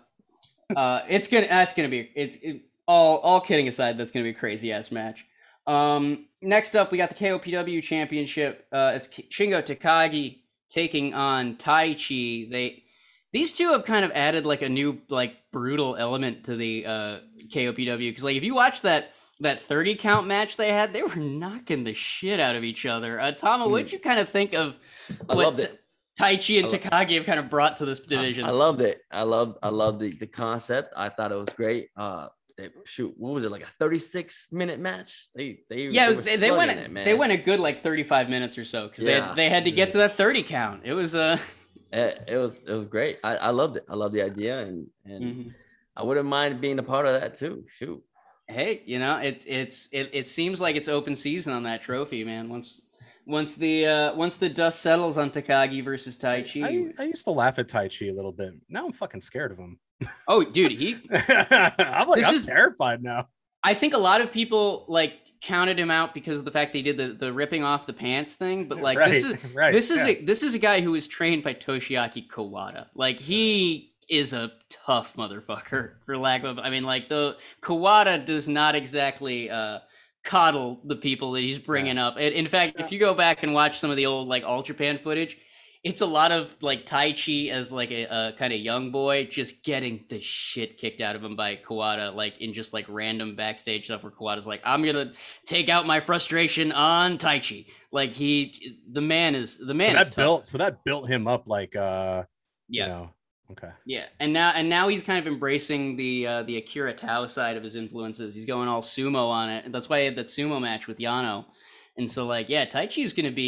All kidding aside, that's gonna be a crazy ass match. Next up, we got the KOPW Championship. It's Shingo Takagi taking on Taichi. These two have kind of added like a new like brutal element to the KOPW, because like if you watch that 30 count match they had, they were knocking the shit out of each other. Tama, what did you kind of think of what Taichi and Takagi have kind of brought to this division? I loved it. I loved the concept. I thought it was great. What was it, like a 36-minute match? They went a good like 35 minutes or so, because they had to get to that 30 count. It was it was great. I loved it. I love the idea, and I wouldn't mind being a part of that too. Shoot. Hey, you know, it seems like it's open season on that trophy, man. Once the dust settles on Takagi versus Taichi. I used to laugh at Taichi a little bit. Now I'm fucking scared of him. Oh, dude, I'm terrified now. I think a lot of people like counted him out because of the fact they did the ripping off the pants thing, but like this is a guy who was trained by Toshiaki Kawada. Like, he is a tough motherfucker, for lack of, I mean, like, the Kawada does not exactly coddle the people that he's bringing up. In fact, if you go back and watch some of the old like All Japan footage, it's a lot of like Taichi as like a kind of young boy just getting the shit kicked out of him by Kawada, like in just like random backstage stuff where Kawada's like, I'm gonna take out my frustration on Taichi. Like, the man is tough. So that built him up like you know. Okay. Yeah, and now he's kind of embracing the Akira Tao side of his influences. He's going all sumo on it, and that's why he had that sumo match with Yano. And so, like, yeah, Taichi's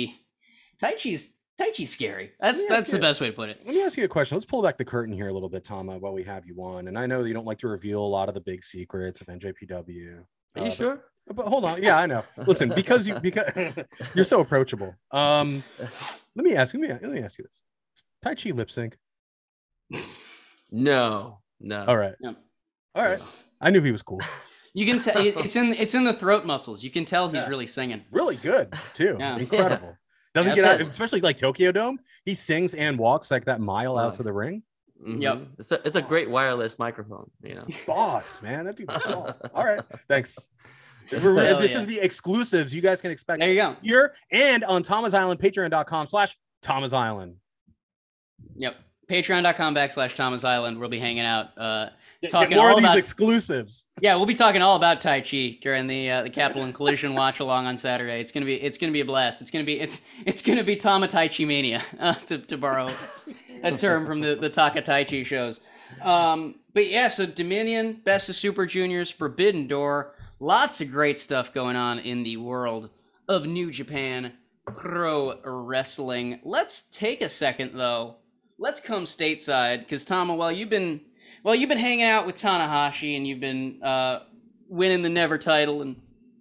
scary. That's the best way to put it. Let me ask you a question. Let's pull back the curtain here a little bit, Tama, while we have you on. And I know that you don't like to reveal a lot of the big secrets of NJPW. Are you sure? But hold on. Yeah, I know. Listen, because you're so approachable. Let me ask you this: Taichi lip sync? No. All right. No. All right. I knew he was cool. You can tell it's in the throat muscles. You can tell he's really singing. Really good too. Yeah. Incredible. Yeah. Doesn't get out, especially like Tokyo Dome. He sings and walks like that mile out to the ring. Mm-hmm. Yep. It's a great wireless microphone. You know. Boss, man. That dude's boss. All right. Thanks. This is the exclusives you guys can expect. There you go. Here and on Tama's Island, patreon.com/Tama's Island. Yep. Patreon.com/Tama's Island. We'll be hanging out, talking more all of these about exclusives. Yeah, we'll be talking all about Tai Chi during the Capital and Collision watch along on Saturday. It's gonna be a blast. It's gonna be Tama Tai Chi mania, to borrow a term from the Taka Tai Chi shows. But yeah, so Dominion, Best of Super Juniors, Forbidden Door, lots of great stuff going on in the world of New Japan Pro Wrestling. Let's take a second though. Let's come stateside, because Tama, while you've been hanging out with Tanahashi and you've been winning the Never title and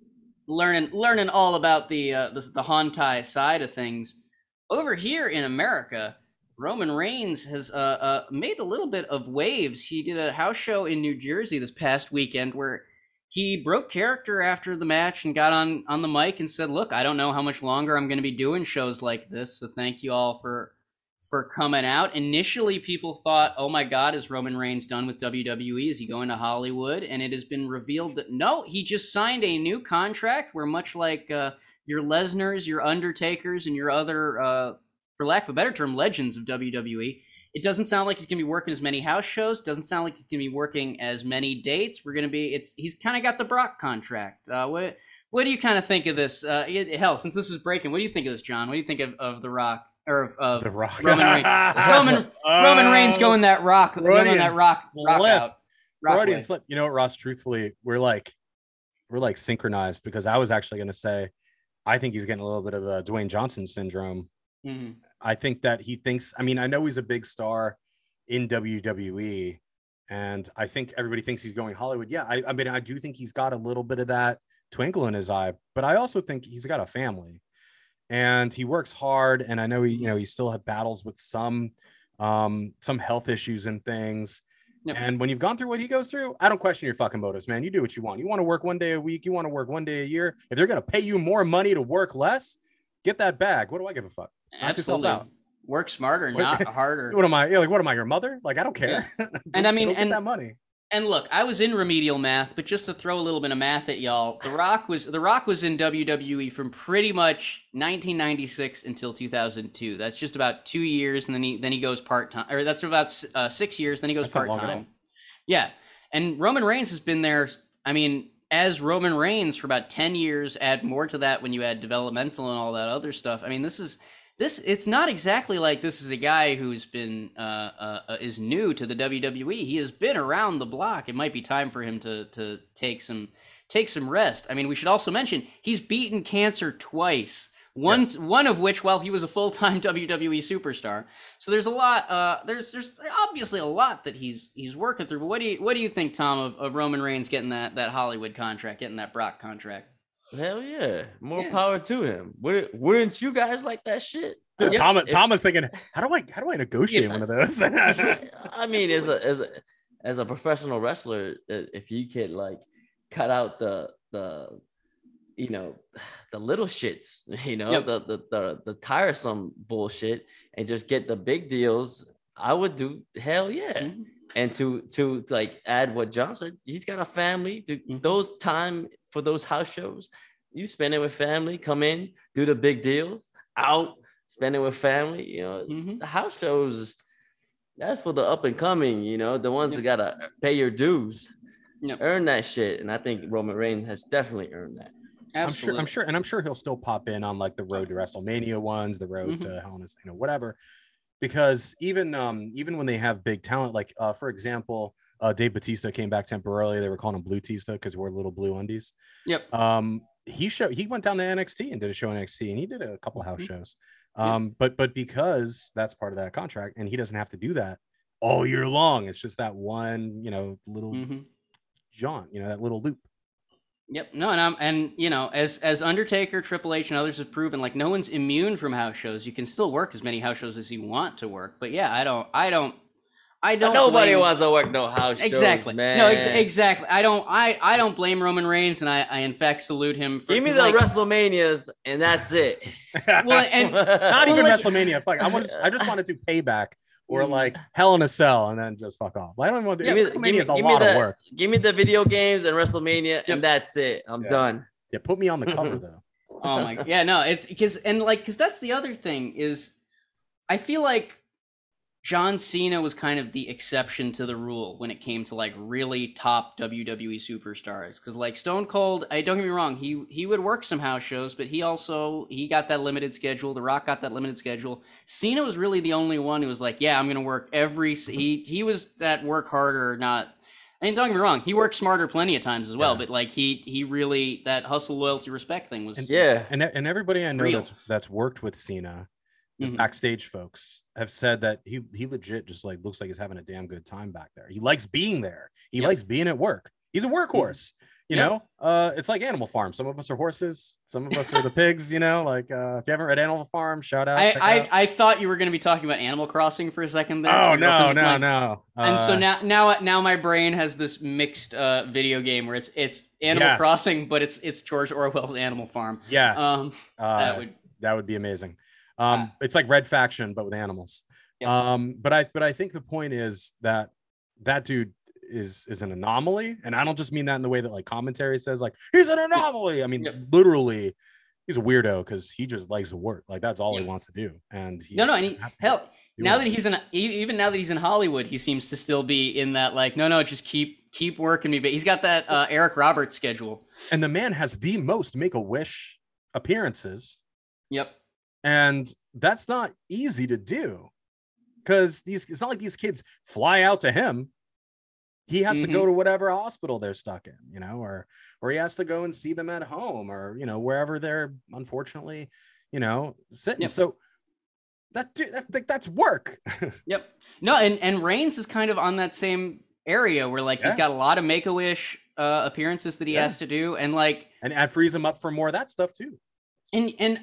learning all about the Hontai side of things, over here in America, Roman Reigns has made a little bit of waves. He did a house show in New Jersey this past weekend where he broke character after the match and got on the mic and said, "Look, I don't know how much longer I'm going to be doing shows like this, so thank you all for coming out." Initially, people thought, oh my God, is Roman Reigns done with WWE? Is he going to Hollywood? And it has been revealed that no, he just signed a new contract where, much like your Lesnars, your Undertakers, and your other, for lack of a better term, legends of WWE, it doesn't sound like he's going to be working as many house shows. Doesn't sound like he's going to be working as many dates. He's kind of got the Brock contract. What do you kind of think of this? Hell, since this is breaking, what do you think of this, John? What do you think of The Rock? Or of The Rock. Roman Reigns. Roman Reigns going that rock out. Freudian slip. You know what, Ross? Truthfully, we're like synchronized, because I was actually going to say, I think he's getting a little bit of the Dwayne Johnson syndrome. Mm-hmm. I think that he thinks, I know he's a big star in WWE, and I think everybody thinks he's going Hollywood. Yeah, I do think he's got a little bit of that twinkle in his eye, but I also think he's got a family. And he works hard, and I know he still had battles with some health issues and things. Yep. And when you've gone through what he goes through, I don't question your fucking motives, man. You do what you want. You want to work one day a week. You want to work one day a year. If they're going to pay you more money to work less, get that bag. What do I give a fuck? Absolutely. Out. Work smarter, not harder. What am I? What am I, your mother? Like, I don't care. Yeah. And get that money. And look, I was in remedial math, but just to throw a little bit of math at y'all, The Rock was in WWE from pretty much 1996 until 2002. That's just about 2 years, and then he goes part-time. Or that's about 6 years, then he goes part-time. Yeah. And Roman Reigns has been there, as Roman Reigns for about 10 years. Add more to that when you add developmental and all that other stuff. It's not exactly like this is a guy who's been is new to the WWE. He has been around the block. It might be time for him to take some rest. We should also mention he's beaten cancer twice. One of which while he was a full-time WWE superstar. So there's a lot. There's obviously a lot that he's working through. But what do you think, Tom, of Roman Reigns getting that Hollywood contract, getting that Brock contract? Hell yeah, more power to him. Wouldn't you guys like that shit? Dude, Thomas thinking, how do I negotiate one of those? As a professional wrestler, if you could like cut out the little shits, the tiresome bullshit, and just get the big deals, I would do. Hell yeah. Mm-hmm. And to like add what John said, he's got a family. Those time for those house shows, you spend it with family, come in, do the big deals, out, spend it with family. The house shows, that's for the up and coming, the ones that gotta pay your dues, earn that shit. And I think Roman Reigns has definitely earned that. Absolutely. I'm sure he'll still pop in on like the road to WrestleMania ones, the road to Hell in a, whatever. Because even when they have big talent, like for example, Dave Bautista came back temporarily. They were calling him Blue Tista because he wore little blue undies. Yep. He went down to NXT and did a show in NXT, and he did a couple house shows. But because that's part of that contract, and he doesn't have to do that all year long. It's just that one, little jaunt, that little loop. Yep. No, as Undertaker, Triple H, and others have proven, like, no one's immune from house shows. You can still work as many house shows as you want to work. But yeah, I don't. Nobody wants to work no house shows, exactly. Man. No, exactly. I don't blame Roman Reigns, and I in fact salute him. Give me the WrestleManias, and that's it. Well, and not even WrestleMania. Fuck, I just wanted to pay back or like Hell in a Cell, and then just fuck off. I don't even want to do WrestleMania is a lot of work. Give me the video games and WrestleMania, and that's it. I'm done. Yeah, put me on the cover though. Oh my, yeah, no, it's because that's the other thing is, I feel like John Cena was kind of the exception to the rule when it came to like really top WWE superstars. Because like Stone Cold, don't get me wrong, he would work some house shows, but he got that limited schedule. The Rock got that limited schedule. Cena was really the only one who was like, yeah, I'm gonna work he was that work harder, not. I mean, don't get me wrong, he worked smarter plenty of times as well, but like he really, that hustle, loyalty, respect thing was. And everybody I know that's worked with Cena. The backstage folks have said that he legit just like looks like he's having a damn good time back there. He likes being there. He likes being at work. He's a workhorse. You know, it's like Animal Farm. Some of us are horses. Some of us are the pigs. You know, like if you haven't read Animal Farm, shout out. I thought you were going to be talking about Animal Crossing for a second there. Oh no. And so now my brain has this mixed video game where it's Animal Crossing, but it's George Orwell's Animal Farm. Yes, that would be amazing. It's like Red Faction but with animals. But I think the point is that dude is an anomaly, and I don't just mean that in the way that like commentary says like he's an anomaly. I mean literally he's a weirdo because he just likes to work. Like that's all he wants to do. And now that he's in Hollywood, he seems to still be in that like no just keep working me. But he's got that Eric Roberts schedule, and the man has the most Make-A-Wish appearances. Yep. And that's not easy to do because it's not like these kids fly out to him. He has to go to whatever hospital they're stuck in, you know, or he has to go and see them at home or, you know, wherever they're unfortunately, you know, sitting. Yep. So that's work. Yep. No, and Reigns is kind of on that same area where like he's got a lot of Make-A-Wish appearances that he has to do, and like and frees him up for more of that stuff too. And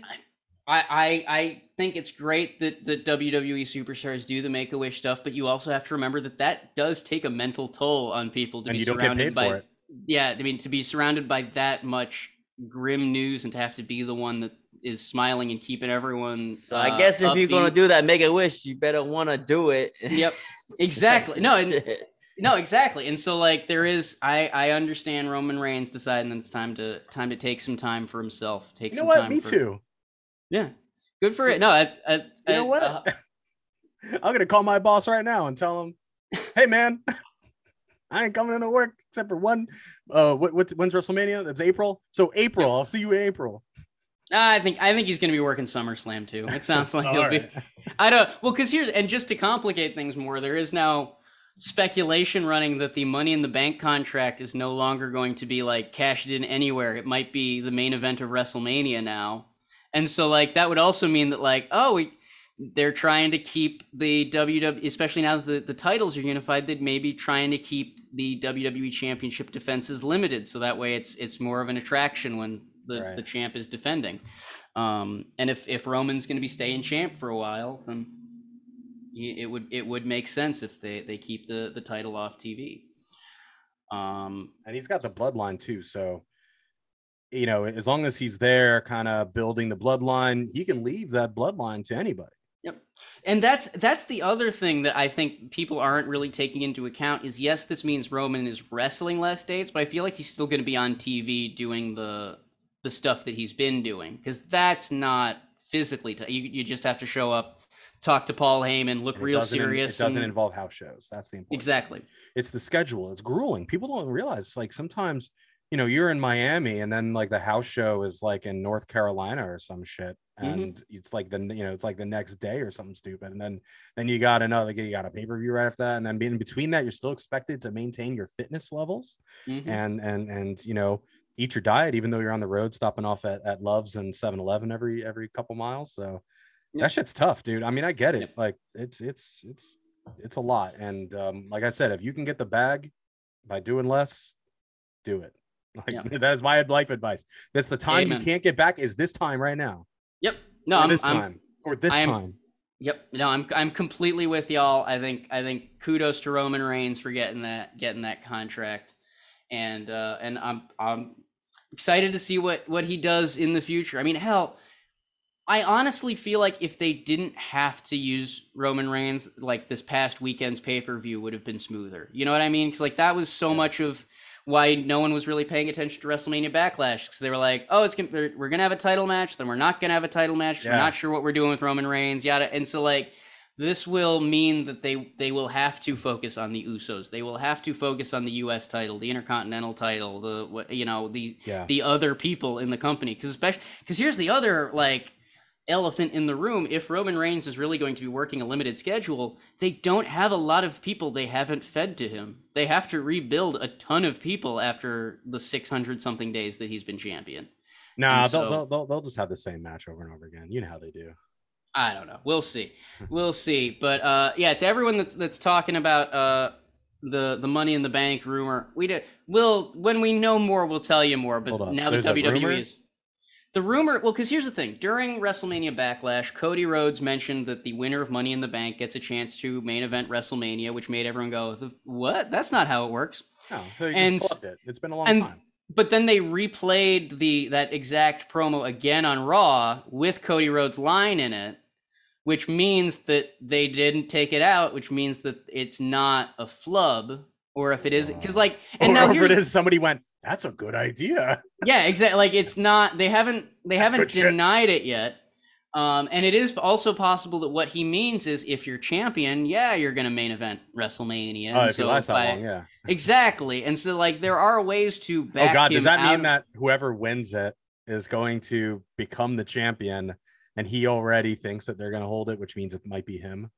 I think it's great that the WWE superstars do the Make-A-Wish stuff, but you also have to remember that does take a mental toll on people to be surrounded by it. Yeah, I mean, to be surrounded by that much grim news and to have to be the one that is smiling and keeping everyone. So I guess if you're gonna do that Make-A-Wish, you better want to do it. Yep, exactly. No, exactly. And so like there is, I understand Roman Reigns deciding that it's time to take some time for himself. You know what? Me too. Yeah, good for it. No, it's you know what? I'm gonna call my boss right now and tell him, "Hey, man, I ain't coming into work except for one. When's WrestleMania? That's April. So April, I'll see you in April." I think he's gonna be working SummerSlam too. It sounds like he'll be. I don't. Well, because just to complicate things more, there is now speculation running that the Money in the Bank contract is no longer going to be like cashed in anywhere. It might be the main event of WrestleMania now. And so, like, that would also mean that, like, they're trying to keep the WWE, especially now that the titles are unified, they'd maybe trying to keep the WWE Championship defenses limited, so that way it's more of an attraction when the champ is defending. And if Roman's going to be staying champ for a while, then it would make sense if they keep the title off TV. And he's got the bloodline too, so. You know, as long as he's there kind of building the bloodline, he can leave that bloodline to anybody. Yep. And that's the other thing that I think people aren't really taking into account is, yes, this means Roman is wrestling less dates, but I feel like he's still going to be on TV doing the stuff that he's been doing, because that's not physically you just have to show up, talk to Paul Heyman, look real serious. It doesn't involve house shows. That's the important exactly. thing. It's the schedule. It's grueling. People don't realize, like, sometimes, you know, you're in Miami and then like the house show is like in North Carolina or some shit. And it's like it's like the next day or something stupid. And then you got you got a pay-per-view right after that. And then in between that, you're still expected to maintain your fitness levels and, you know, eat your diet, even though you're on the road, stopping off at Love's and 7-Eleven every couple miles. So that shit's tough, dude. I mean, I get it. Like it's a lot. And like I said, if you can get the bag by doing less, do it. Like that is my life advice. That's the time you can't get back, is this time right now. Yep. No, this time. Yep. No, I'm completely with y'all. I think kudos to Roman Reigns for getting that contract, and I'm excited to see what he does in the future. I mean, hell, I honestly feel like if they didn't have to use Roman Reigns, like this past weekend's pay-per-view would have been smoother. You know what I mean? Because like that was so much of why no one was really paying attention to WrestleMania Backlash, because they were like, oh, we're gonna have a title match, then we're not gonna have a title match. We're not sure what we're doing with Roman Reigns, yada. And so like this will mean that they will have to focus on the Usos. They will have to focus on the U.S. title, the Intercontinental title, the other people in the company. Because here's the other like elephant in the room. If Roman Reigns is really going to be working a limited schedule, they don't have a lot of people they haven't fed to him. They have to rebuild a ton of people after the 600 something days that he's been champion. Nah, they'll just have the same match over and over again. You know how they do. I don't know. We'll see. But it's everyone that's talking about the Money in the Bank rumor. When we know more, we'll tell you more. But now that WWE is the rumor, well, because here's the thing: during WrestleMania Backlash, Cody Rhodes mentioned that the winner of Money in the Bank gets a chance to main event WrestleMania, which made everyone go, "What? That's not how it works." Oh, so you just flipped it. It's been a long time. But then they replayed that exact promo again on Raw with Cody Rhodes' line in it, which means that they didn't take it out, which means that it's not a flub. Or if it is, because like, and now it is, somebody went, that's a good idea. Yeah, exactly. Like it's not. They haven't denied it yet. And it is also possible that what he means is if you're champion, you're going to main event WrestleMania. Oh, if you last that long, yeah. Exactly. And so like there are ways to back Oh God, him does that out. mean that whoever wins it is going to become the champion and he already thinks that they're going to hold it, which means it might be him?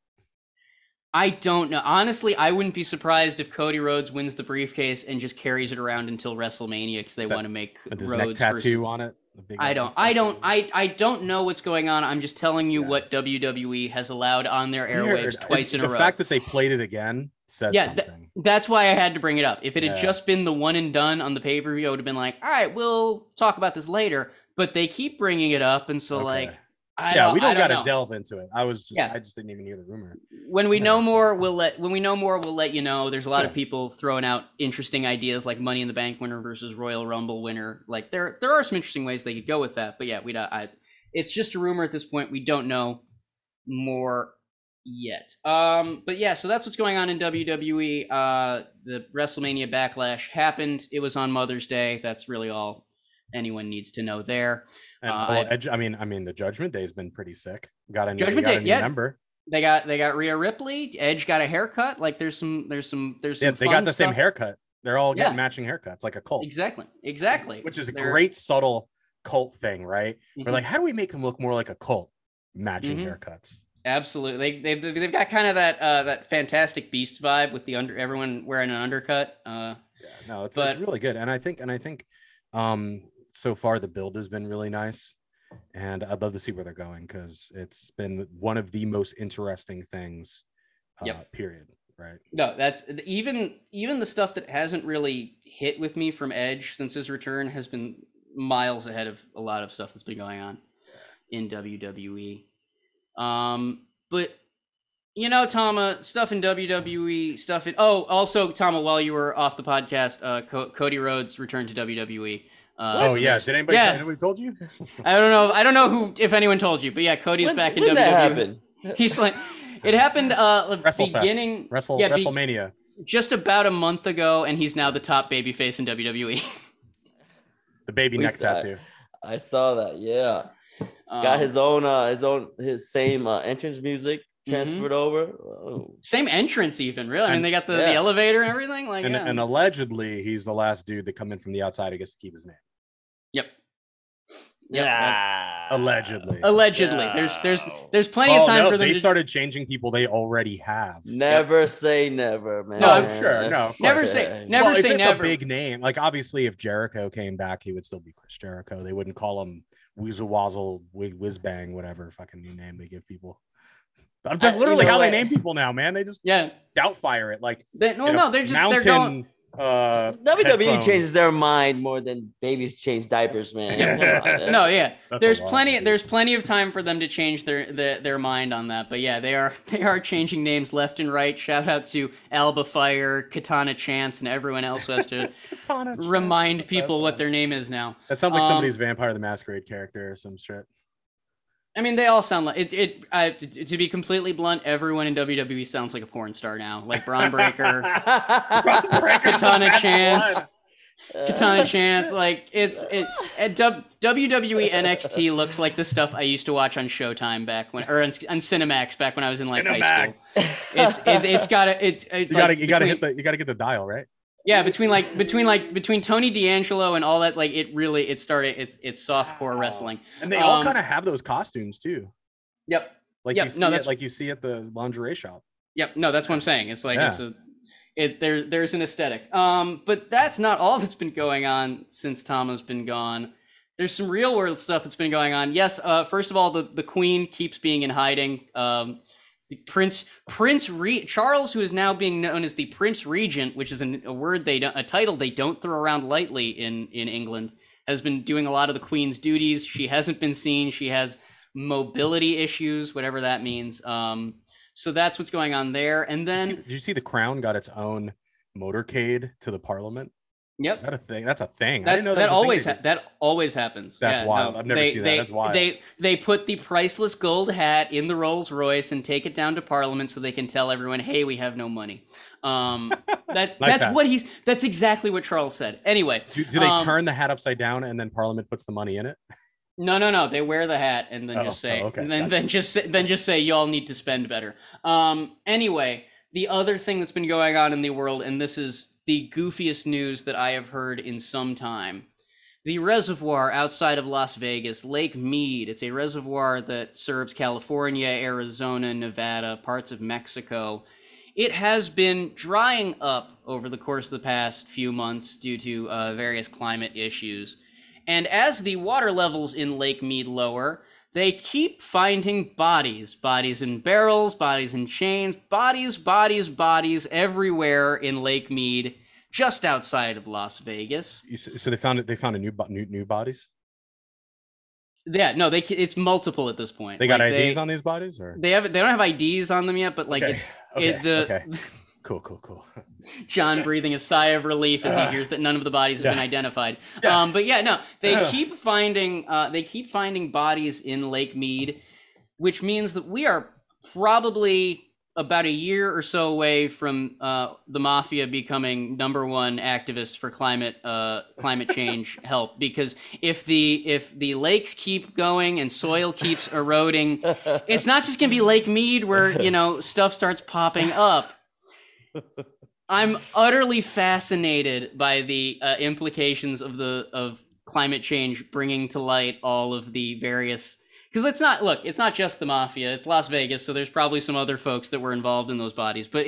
I don't know. Honestly, I wouldn't be surprised if Cody Rhodes wins the briefcase and just carries it around until WrestleMania because they want to make Rhodes neck tattoo on it. I don't know what's going on. I'm just telling you what WWE has allowed on their airwaves twice in a row. The fact that they played it again says something. That's why I had to bring it up. If it had just been the one and done on the pay-per-view, I would have been like, all right, we'll talk about this later. But they keep bringing it up, and so like, we don't got to delve into it. I just didn't even hear the rumor. When we know more, we'll let you know. There's a lot of people throwing out interesting ideas like Money in the Bank winner versus Royal Rumble winner. Like there are some interesting ways they could go with that. But yeah, it's just a rumor at this point. We don't know more yet. But yeah, so that's what's going on in WWE. The WrestleMania Backlash happened. It was on Mother's Day. That's really all anyone needs to know there. And Edge, I mean, the Judgment Day has been pretty sick. Got a new member. They got Rhea Ripley. Edge got a haircut. Like there's some. Yeah, they got the same haircut. They're all getting matching haircuts, like a cult. Exactly. Which is a great subtle cult thing, right? Mm-hmm. We're like, how do we make them look more like a cult? Matching haircuts. Absolutely. They've got kind of that Fantastic Beasts vibe with everyone wearing an undercut. It's really good, and I think so far the build has been really nice, and I'd love to see where they're going because it's been one of the most interesting things. Period. Right. No, that's even the stuff that hasn't really hit with me from Edge since his return has been miles ahead of a lot of stuff that's been going on in WWE. But you know, Tama, stuff in WWE, also Tama, while you were off the podcast, Cody Rhodes returned to WWE. Did anybody told you? I don't know if anyone told you, but yeah, Cody's back in WWE. Happened? He's like, it happened WrestleMania just about a month ago, and he's now the top babyface in WWE. The baby neck tattoo. I saw that. Yeah, got his same entrance music transferred over. Oh. Same entrance, even really. I mean, they got the elevator and everything. Like, and allegedly, he's the last dude to come in from the outside who gets to keep his name. Yep. Allegedly. No. There's plenty of time for them. They started changing people they already have. Never say never, man. No, I'm sure. No, never say if it's never. A big name, like obviously, if Jericho came back, he would still be Chris Jericho. They wouldn't call him Weasel Wazzle, Whiz Bang, whatever fucking new name they give people. I'm just literally how they name people now, man. They just doubtfire it. Like they're going. WWE changes their mind more than babies change diapers, man. There's plenty of time for them to change their mind on that. But yeah, they are changing names left and right. Shout out to Alba Fire, Katana Chance, and everyone else who has to remind people what their name is now. That sounds like somebody's Vampire the Masquerade character or some shit. I mean, they all sound like to be completely blunt, everyone in WWE sounds like a porn star now. Like Braun Breaker, Katana Chance. Like WWE NXT looks like the stuff I used to watch on Showtime back when, or on Cinemax back when I was in like high school. It's got to you got to get the dial right. Yeah, between Tony D'Angelo and all that, like it started. It's softcore wrestling, and they all kind of have those costumes too. Yep. You see at the lingerie shop. Yep. No, that's what I'm saying. It's like there's an aesthetic. But that's not all that's been going on since Tama's been gone. There's some real world stuff that's been going on. Yes. First of all, the Queen keeps being in hiding. Charles, who is now being known as the Prince Regent, which is a title they don't throw around lightly in England, has been doing a lot of the Queen's duties. She hasn't been seen. She has mobility issues, whatever that means. So that's what's going on there. And then, did you see the Crown got its own motorcade to the Parliament? Yep. Is that a thing? That's a thing. That always happens. That's wild. I've never seen that. That's wild. They put the priceless gold hat in the Rolls Royce and take it down to Parliament so they can tell everyone, "Hey, we have no money." That's exactly what Charles said. Anyway, do they turn the hat upside down and then Parliament puts the money in it? No. They wear the hat and then then just say y'all need to spend better. Anyway, the other thing that's been going on in the world, and this is the goofiest news that I have heard in some time. The reservoir outside of Las Vegas, Lake Mead, it's a reservoir that serves California, Arizona, Nevada, parts of Mexico. It has been drying up over the course of the past few months due to various climate issues. And as the water levels in Lake Mead lower, they keep finding bodies in barrels, bodies in chains, bodies everywhere in Lake Mead, just outside of Las Vegas. So they found new bodies? Yeah, no, it's multiple at this point. They got IDs on these bodies, or they don't have IDs on them yet, but like okay. Cool. John breathing a sigh of relief as he hears that none of the bodies have been identified. Yeah. But yeah, no, they keep finding bodies in Lake Mead, which means that we are probably about a year or so away from the mafia becoming #1 activists for climate change help. Because if the lakes keep going and soil keeps eroding, it's not just gonna be Lake Mead where stuff starts popping up. I'm utterly fascinated by the implications of climate change bringing to light all of the various, because it's not just the mafia, it's Las Vegas, so there's probably some other folks that were involved in those bodies, but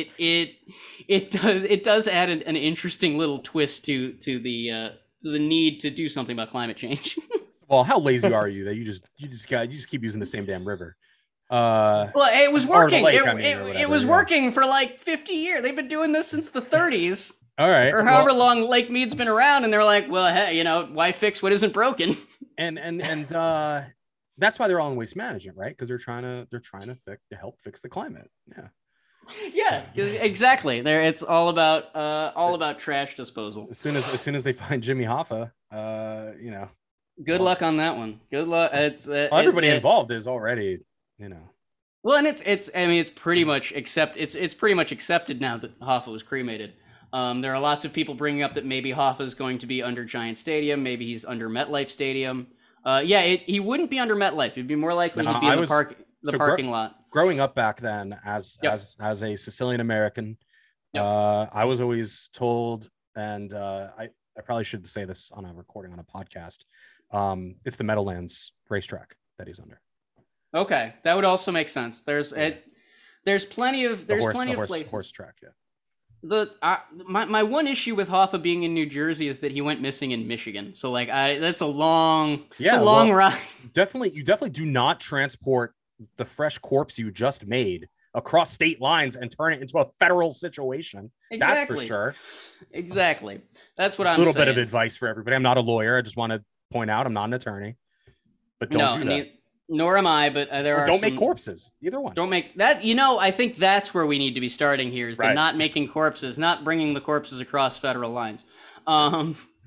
it does add an interesting little twist to the need to do something about climate change. Well, how lazy are you that you just keep using the same damn river? Well, it was working. It was working for like 50 years. They've been doing this since the 30s. All right, or however long Lake Mead's been around, and they're like, well, hey, why fix what isn't broken? And that's why they're all in waste management, right? Because they're trying to help fix the climate. Yeah, exactly. It's all about trash disposal. As soon as they find Jimmy Hoffa, Good luck on that one. Good luck. Everybody involved is already. Well, and it's pretty much accepted now that Hoffa was cremated. There are lots of people bringing up that maybe Hoffa is going to be under Giant Stadium, maybe he's under MetLife Stadium. He wouldn't be under MetLife. It'd be more likely he'd be in the parking lot. Growing up back then, as a Sicilian American, I was always told, and I probably should say this on a recording on a podcast. It's the Meadowlands racetrack that he's under. Okay, that would also make sense. There's plenty of places. Horse track, yeah. My one issue with Hoffa being in New Jersey is that he went missing in Michigan. So that's a long ride. You definitely do not transport the fresh corpse you just made across state lines and turn it into a federal situation. Exactly. That's for sure. Exactly. That's what I'm saying. A little bit of advice for everybody. I'm not a lawyer. I just want to point out I'm not an attorney. But don't do that. Nor am I, but don't make corpses. Either one. Don't make that. I think that's where we need to be starting here. Is the not making corpses, not bringing the corpses across federal lines.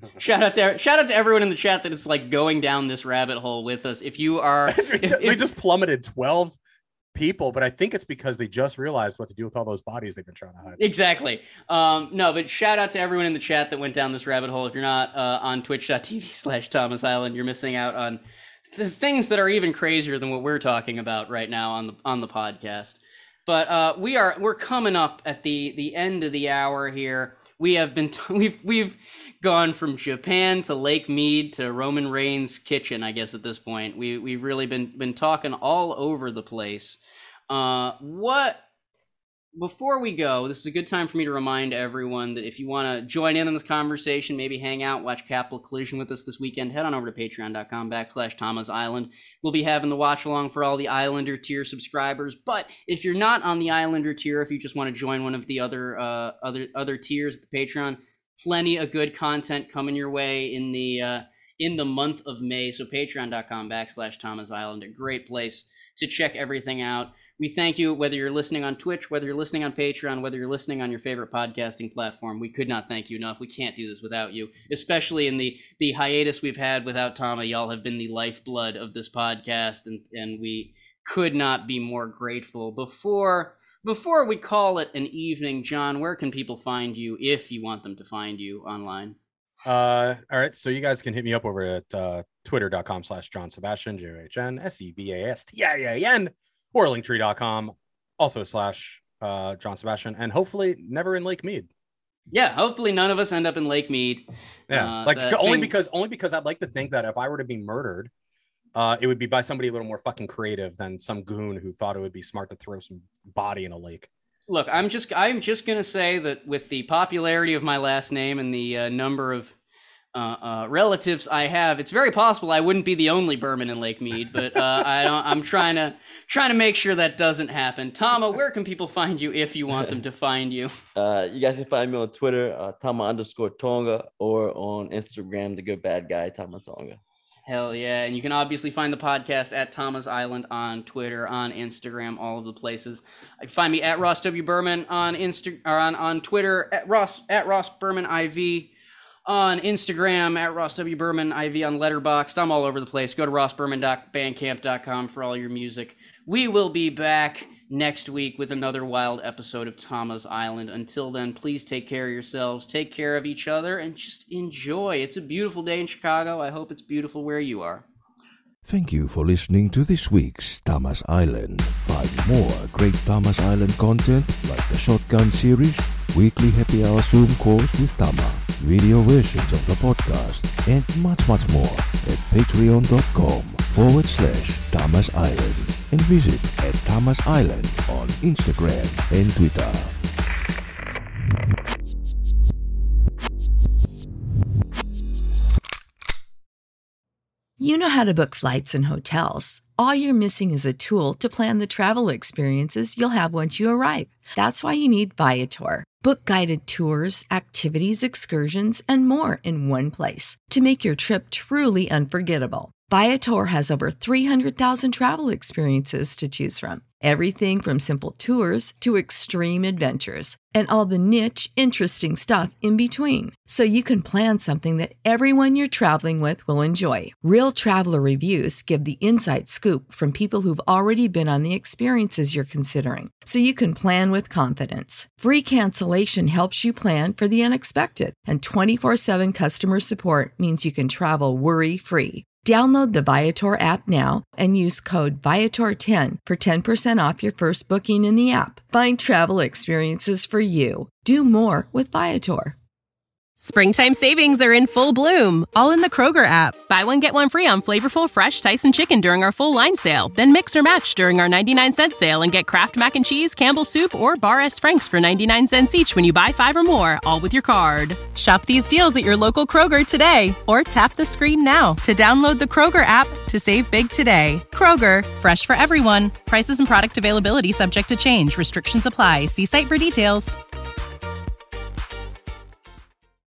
Shout out to everyone in the chat that is like going down this rabbit hole with us. If you are, they just plummeted 12 people, but I think it's because they just realized what to do with all those bodies they've been trying to hide. Exactly. No, but shout out to everyone in the chat that went down this rabbit hole. If you're not on twitch.tv/Thomas Island, you're missing out on the things that are even crazier than what we're talking about right now on the podcast. But we're coming up at the end of the hour here. We have been we've gone from Japan to Lake Mead to Roman Reigns' kitchen, I guess at this point. We've really been talking all over the place. Before we go, this is a good time for me to remind everyone that if you want to join in on this conversation, maybe hang out, watch Capital Collision with us this weekend, head on over to patreon.com/Thomas Island. We'll be having the watch along for all the Islander tier subscribers. But if you're not on the Islander tier, if you just want to join one of the other tiers at the Patreon, plenty of good content coming your way in the month of May. So patreon.com/Thomas Island, a great place to check everything out. We thank you, whether you're listening on Twitch, whether you're listening on Patreon, whether you're listening on your favorite podcasting platform. We could not thank you enough. We can't do this without you, especially in the hiatus we've had without Tama. Y'all have been the lifeblood of this podcast, and we could not be more grateful. Before we call it an evening, John, where can people find you if you want them to find you online? All right, so you guys can hit me up over at twitter.com/John Sebastian, JohnSebastian, or linktree.com, also /John Sebastian, and hopefully never in Lake Mead. Yeah, hopefully none of us end up in Lake Mead. Yeah, only because I'd like to think that if I were to be murdered, it would be by somebody a little more fucking creative than some goon who thought it would be smart to throw some body in a lake. Look, I'm just gonna say that with the popularity of my last name and the number of relatives I have, it's very possible I wouldn't be the only Berman in Lake Mead, but I'm trying to make sure that doesn't happen. Tama, where can people find you if you want them to find you? You guys can find me on Twitter, Tama_Tonga, or on Instagram, the good bad guy, Tama Tonga. Hell yeah. And you can obviously find the podcast at Tama's Island on Twitter, on Instagram, all of the places. You can find me at Ross W. Berman on on Twitter, at Ross Berman IV. On Instagram, at Ross W. Berman IV on Letterboxd. I'm all over the place. Go to rossberman.bandcamp.com for all your music. We will be back next week with another wild episode of Tama's Island. Until then, please take care of yourselves, take care of each other, and just enjoy. It's a beautiful day in Chicago. I hope it's beautiful where you are. Thank you for listening to this week's Tama's Island. Find more great Tama's Island content like the Shotgun series, weekly happy hour Zoom calls with Tama, video versions of the podcast, and much more at patreon.com/Tama's Island, and visit at Tama's Island on Instagram and Twitter. You know how to book flights and hotels. All you're missing is a tool to plan the travel experiences you'll have once you arrive. That's why you need Viator. Book guided tours, activities, excursions, and more in one place to make your trip truly unforgettable. Viator has over 300,000 travel experiences to choose from. Everything from simple tours to extreme adventures and all the niche, interesting stuff in between. So you can plan something that everyone you're traveling with will enjoy. Real traveler reviews give the inside scoop from people who've already been on the experiences you're considering. So you can plan with confidence. Free cancellation helps you plan for the unexpected. And 24/7 customer support means you can travel worry-free. Download the Viator app now and use code Viator10 for 10% off your first booking in the app. Find travel experiences for you. Do more with Viator. Springtime savings are in full bloom, all in the Kroger app. Buy one, get one free on flavorful fresh Tyson chicken during our full line sale. Then mix or match during our 99-cent sale and get Kraft Mac and Cheese, Campbell's Soup, or Bar S. Frank's for 99 cents each when you buy 5 or more, all with your card. Shop these deals at your local Kroger today, or tap the screen now to download the Kroger app to save big today. Kroger, fresh for everyone. Prices and product availability subject to change. Restrictions apply. See site for details.